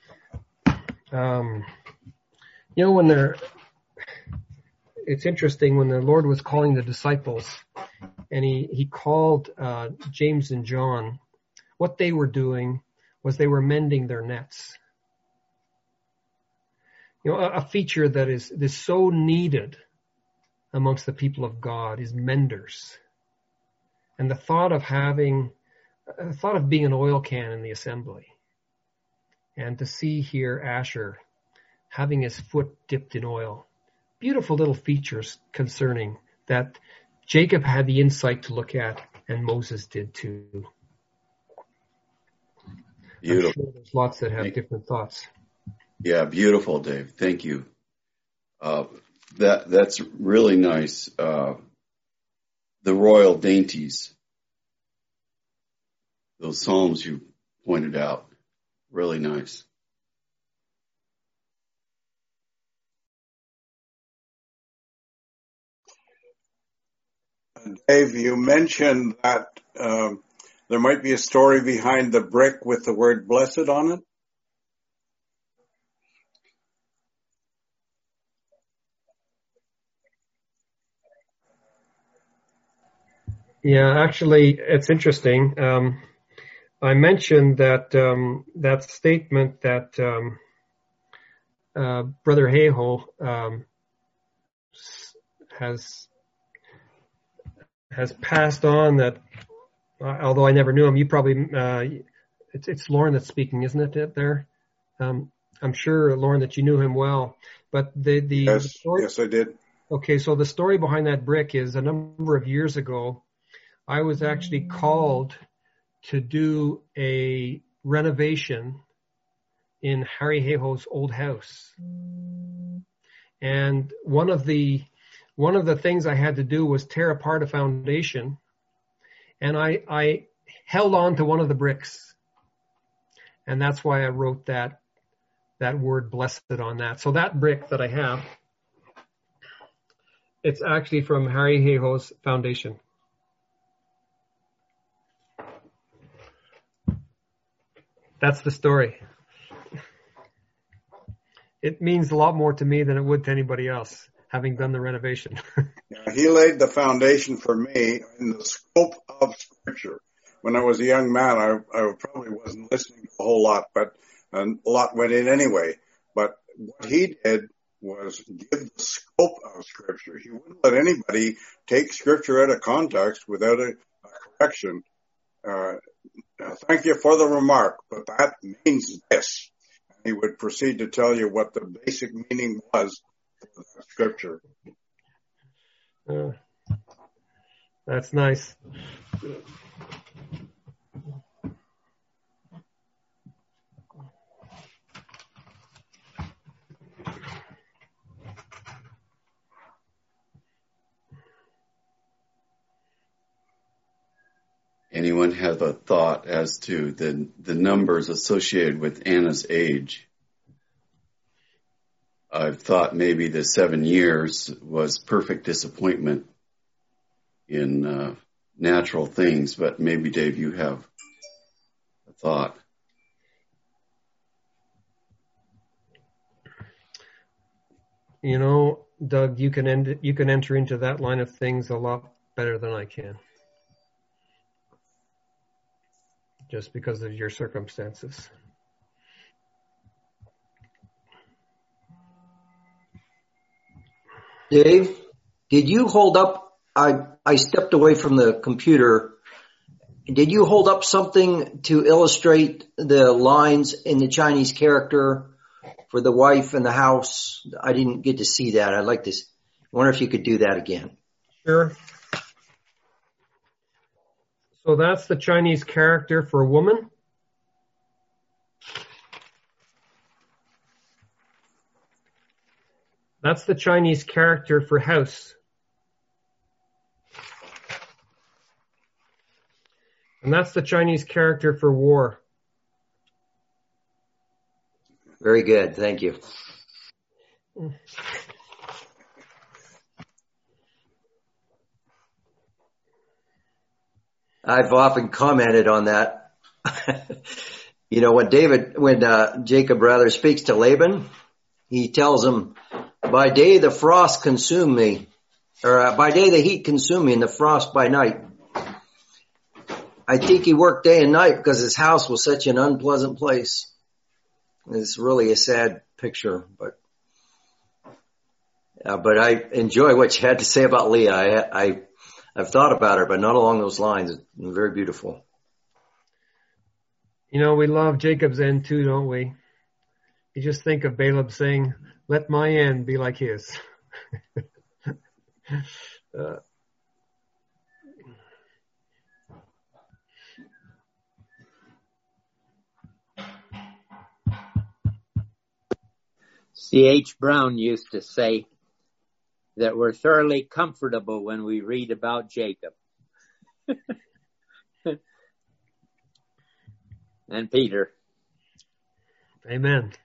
um, you know, when they're, it's interesting when the Lord was calling the disciples and he, he called, uh, James and John, what they were doing was they were mending their nets. You know, a, a feature that is, is so needed amongst the people of God is menders. And the thought of having, the thought of being an oil can in the assembly. And to see here Asher having his foot dipped in oil. Beautiful little features concerning that Jacob had the insight to look at, and Moses did too. Beautiful. I'm sure there's lots that have different thoughts. Yeah, beautiful, Dave. Thank you. Uh, That that's really nice. Uh, the royal dainties, those psalms you pointed out, really nice. Dave, you mentioned that um, there might be a story behind the brick with the word blessed on it. Yeah, actually, it's interesting. Um, I mentioned that um, that statement that um, uh, Brother Hayhoe um, has has passed on. That uh, although I never knew him, you probably uh, it's, it's Lauren that's speaking, isn't it? There, um, I'm sure Lauren that you knew him well. But the the Yes, the story, yes, I did. Okay, so the story behind that brick is a number of years ago. I was actually called to do a renovation in Harry Hayhoe's old house. And one of the one of the things I had to do was tear apart a foundation. And I, I held on to one of the bricks. And that's why I wrote that, that word blessed on that. So that brick that I have, it's actually from Harry Hayhoe's foundation. That's the story. It means a lot more to me than it would to anybody else, having done the renovation. Yeah, he laid the foundation for me in the scope of Scripture. When I was a young man, I, I probably wasn't listening a whole lot, but a lot went in anyway. But what he did was give the scope of Scripture. He wouldn't let anybody take Scripture out of context without a, a correction. Uh, thank you for the remark, but that means this. He would proceed to tell you what the basic meaning was of the Scripture. Uh, that's nice. Anyone have a thought as to the the numbers associated with Anna's age? I've thought maybe the seven years was perfect disappointment in uh, natural things, but maybe, Dave, you have a thought. You know, Doug, you can end, you can enter into that line of things a lot better than I can. Just because of your circumstances. Dave, did you hold up, I, I stepped away from the computer. Did you hold up something to illustrate the lines in the Chinese character for the wife and the house? I didn't get to see that. I'd like to, I wonder if you could do that again. Sure. So that's the Chinese character for woman. That's the Chinese character for house. And that's the Chinese character for war. Very good. Thank you. I've often commented on that. You know, when David, when uh, Jacob rather speaks to Laban, he tells him, by day the frost consume me, or uh, by day the heat consume me and the frost by night. I think he worked day and night because his house was such an unpleasant place. It's really a sad picture, but uh, but I enjoy what you had to say about Leah. I, I I've thought about her, but not along those lines. It's very beautiful. You know, we love Jacob's end too, don't we? You just think of Balaam saying, let my end be like his. uh, C H Brown used to say that we're thoroughly comfortable when we read about Jacob. And Peter. Amen.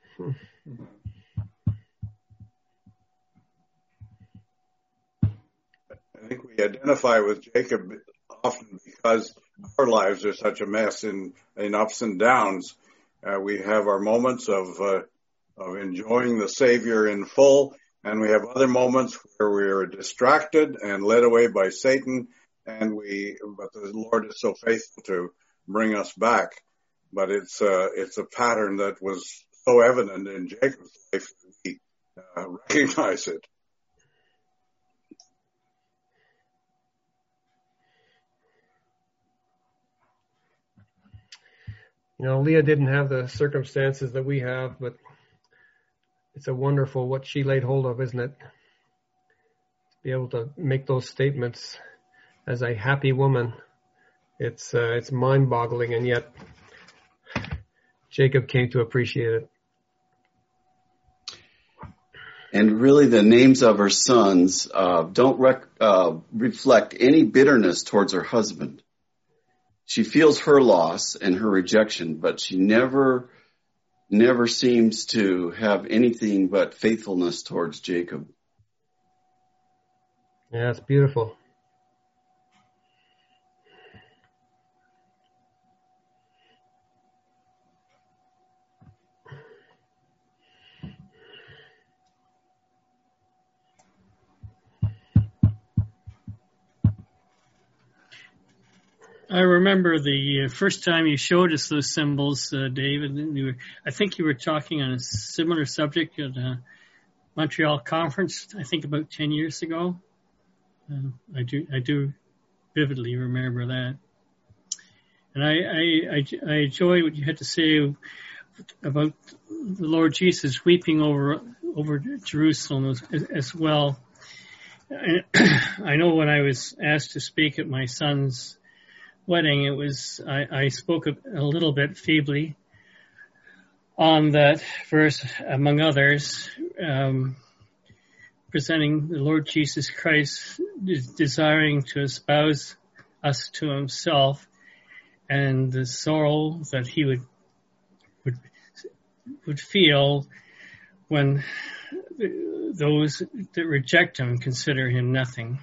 I think we identify with Jacob often because our lives are such a mess in, in ups and downs. Uh, we have our moments of uh, of enjoying the Savior in full, and we have other moments where we are distracted and led away by Satan, and we, but the Lord is so faithful to bring us back. But it's uh, it's a pattern that was so evident in Jacob's life that we uh, recognize it. You know, Leah didn't have the circumstances that we have, but it's a wonderful what she laid hold of, isn't it? To be able to make those statements as a happy woman, it's uh, it's mind-boggling, and yet Jacob came to appreciate it. And really, the names of her sons uh, don't rec- uh, reflect any bitterness towards her husband. she feels her loss and her rejection, but she never, never seems to have anything but faithfulness towards Jacob. Yeah, it's beautiful. I remember the first time you showed us those symbols, uh, David. You were, I think you were talking on a similar subject at a Montreal conference, I think about ten years ago. Uh, I do I do vividly remember that. And I, I, I, I enjoy what you had to say about the Lord Jesus weeping over over Jerusalem as, as well. I, I know when I was asked to speak at my son's wedding, it was I, I spoke a, a little bit feebly on that verse, among others, um, presenting the Lord Jesus Christ desiring to espouse us to himself, and the sorrow that he would would would feel when those that reject him consider him nothing.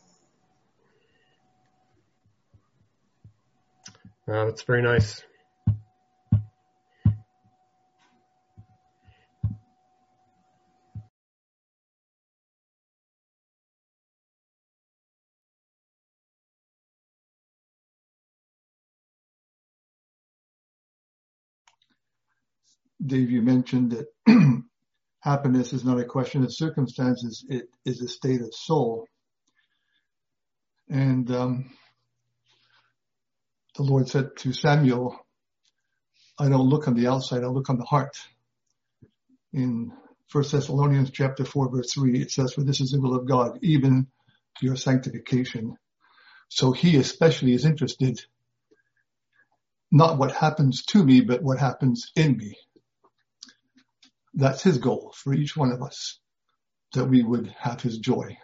Uh, that's very nice. Dave, you mentioned that happiness is not a question of circumstances, it is a state of soul. And um, the Lord said to Samuel, I don't look on the outside, I look on the heart. In First Thessalonians chapter four, verse three, it says, for this is the will of God, even your sanctification. So he especially is interested, not what happens to me, but what happens in me. That's his goal for each one of us, that we would have his joy.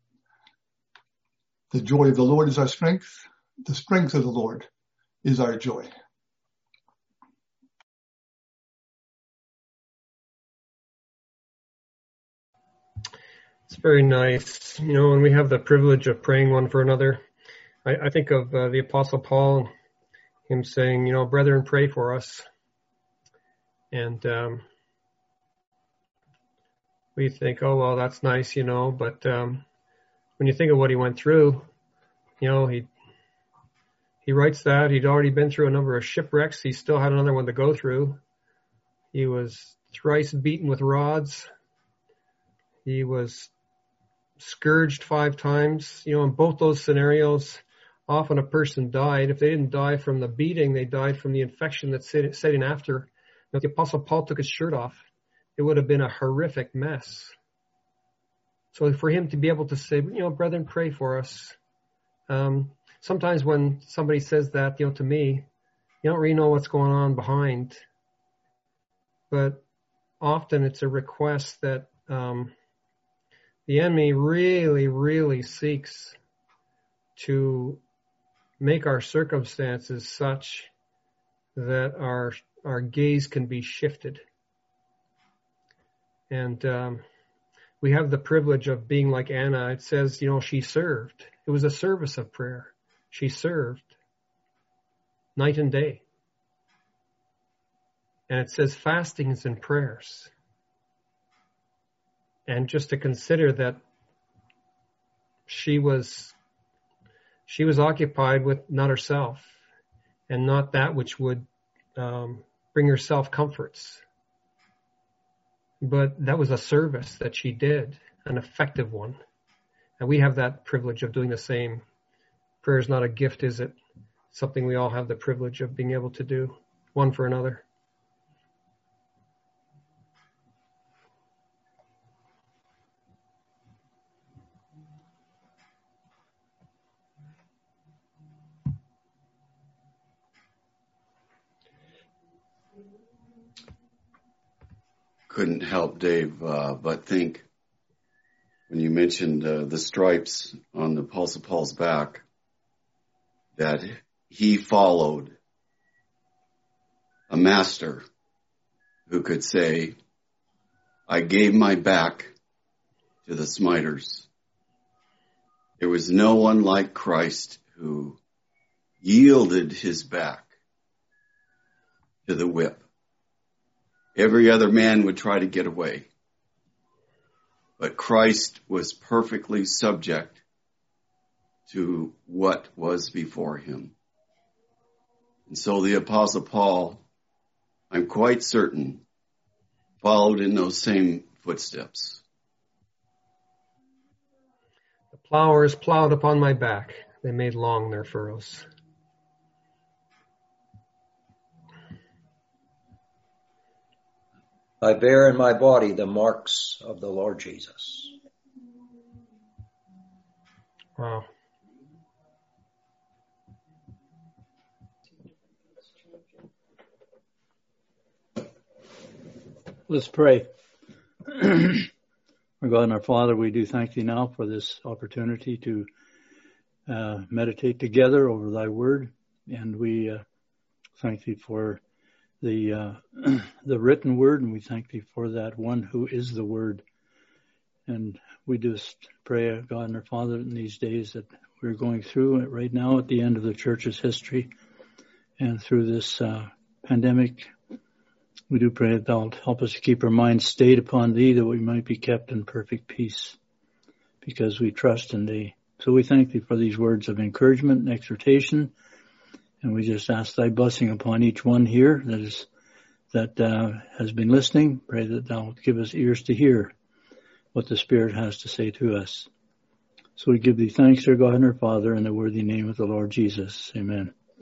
The joy of the Lord is our strength. The strength of the Lord is our joy. It's very nice. You know, when we have the privilege of praying one for another, I, I think of uh, the Apostle Paul, him saying, you know, brethren, pray for us. And um, we think, oh, well, that's nice, you know, but um, when you think of what he went through, you know, he he writes that he'd already been through a number of shipwrecks. He still had another one to go through. He was thrice beaten with rods. He was scourged five times. You know, in both those scenarios, often a person died. If they didn't die from the beating, they died from the infection that's set in after. If the Apostle Paul took his shirt off, it would have been a horrific mess. So for him to be able to say, you know, brethren, pray for us. Um, sometimes when somebody says that, you know, to me, you don't really know what's going on behind. But often it's a request that um, the enemy really, really seeks to make our circumstances such that our our gaze can be shifted. And um, we have the privilege of being like Anna. It says, you know, she served. It was a service of prayer. She served night and day. And it says fastings and prayers. And just to consider that she was she was occupied with not herself and not that which would um, bring her self-comforts. But that was a service that she did, an effective one. And we have that privilege of doing the same. Prayer is not a gift, is it? Something we all have the privilege of being able to do, one for another. Couldn't help, Dave, uh, but think when you mentioned uh, the stripes on the Apostle Paul's back, that he followed a master who could say, I gave my back to the smiters. There was no one like Christ who yielded his back to the whip. Every other man would try to get away. But Christ was perfectly subject to what was before him. And so the Apostle Paul, I'm quite certain, followed in those same footsteps. The plowers plowed upon my back. They made long their furrows. I bear in my body the marks of the Lord Jesus. Wow. Let's pray. Our God and our Father, we do thank thee now for this opportunity to uh, meditate together over thy word. And we uh, thank thee for the uh, the written word, and we thank thee for that one who is the word. And we just pray, God and our Father, in these days that we're going through right now at the end of the church's history and through this uh, pandemic, we do pray that thou help us to keep our minds stayed upon thee, that we might be kept in perfect peace, because we trust in thee. So we thank thee for these words of encouragement and exhortation. And we just ask thy blessing upon each one here that is, that uh, has been listening. Pray that thou give us ears to hear what the Spirit has to say to us. So we give thee thanks, our God and our Father, in the worthy name of the Lord Jesus. Amen.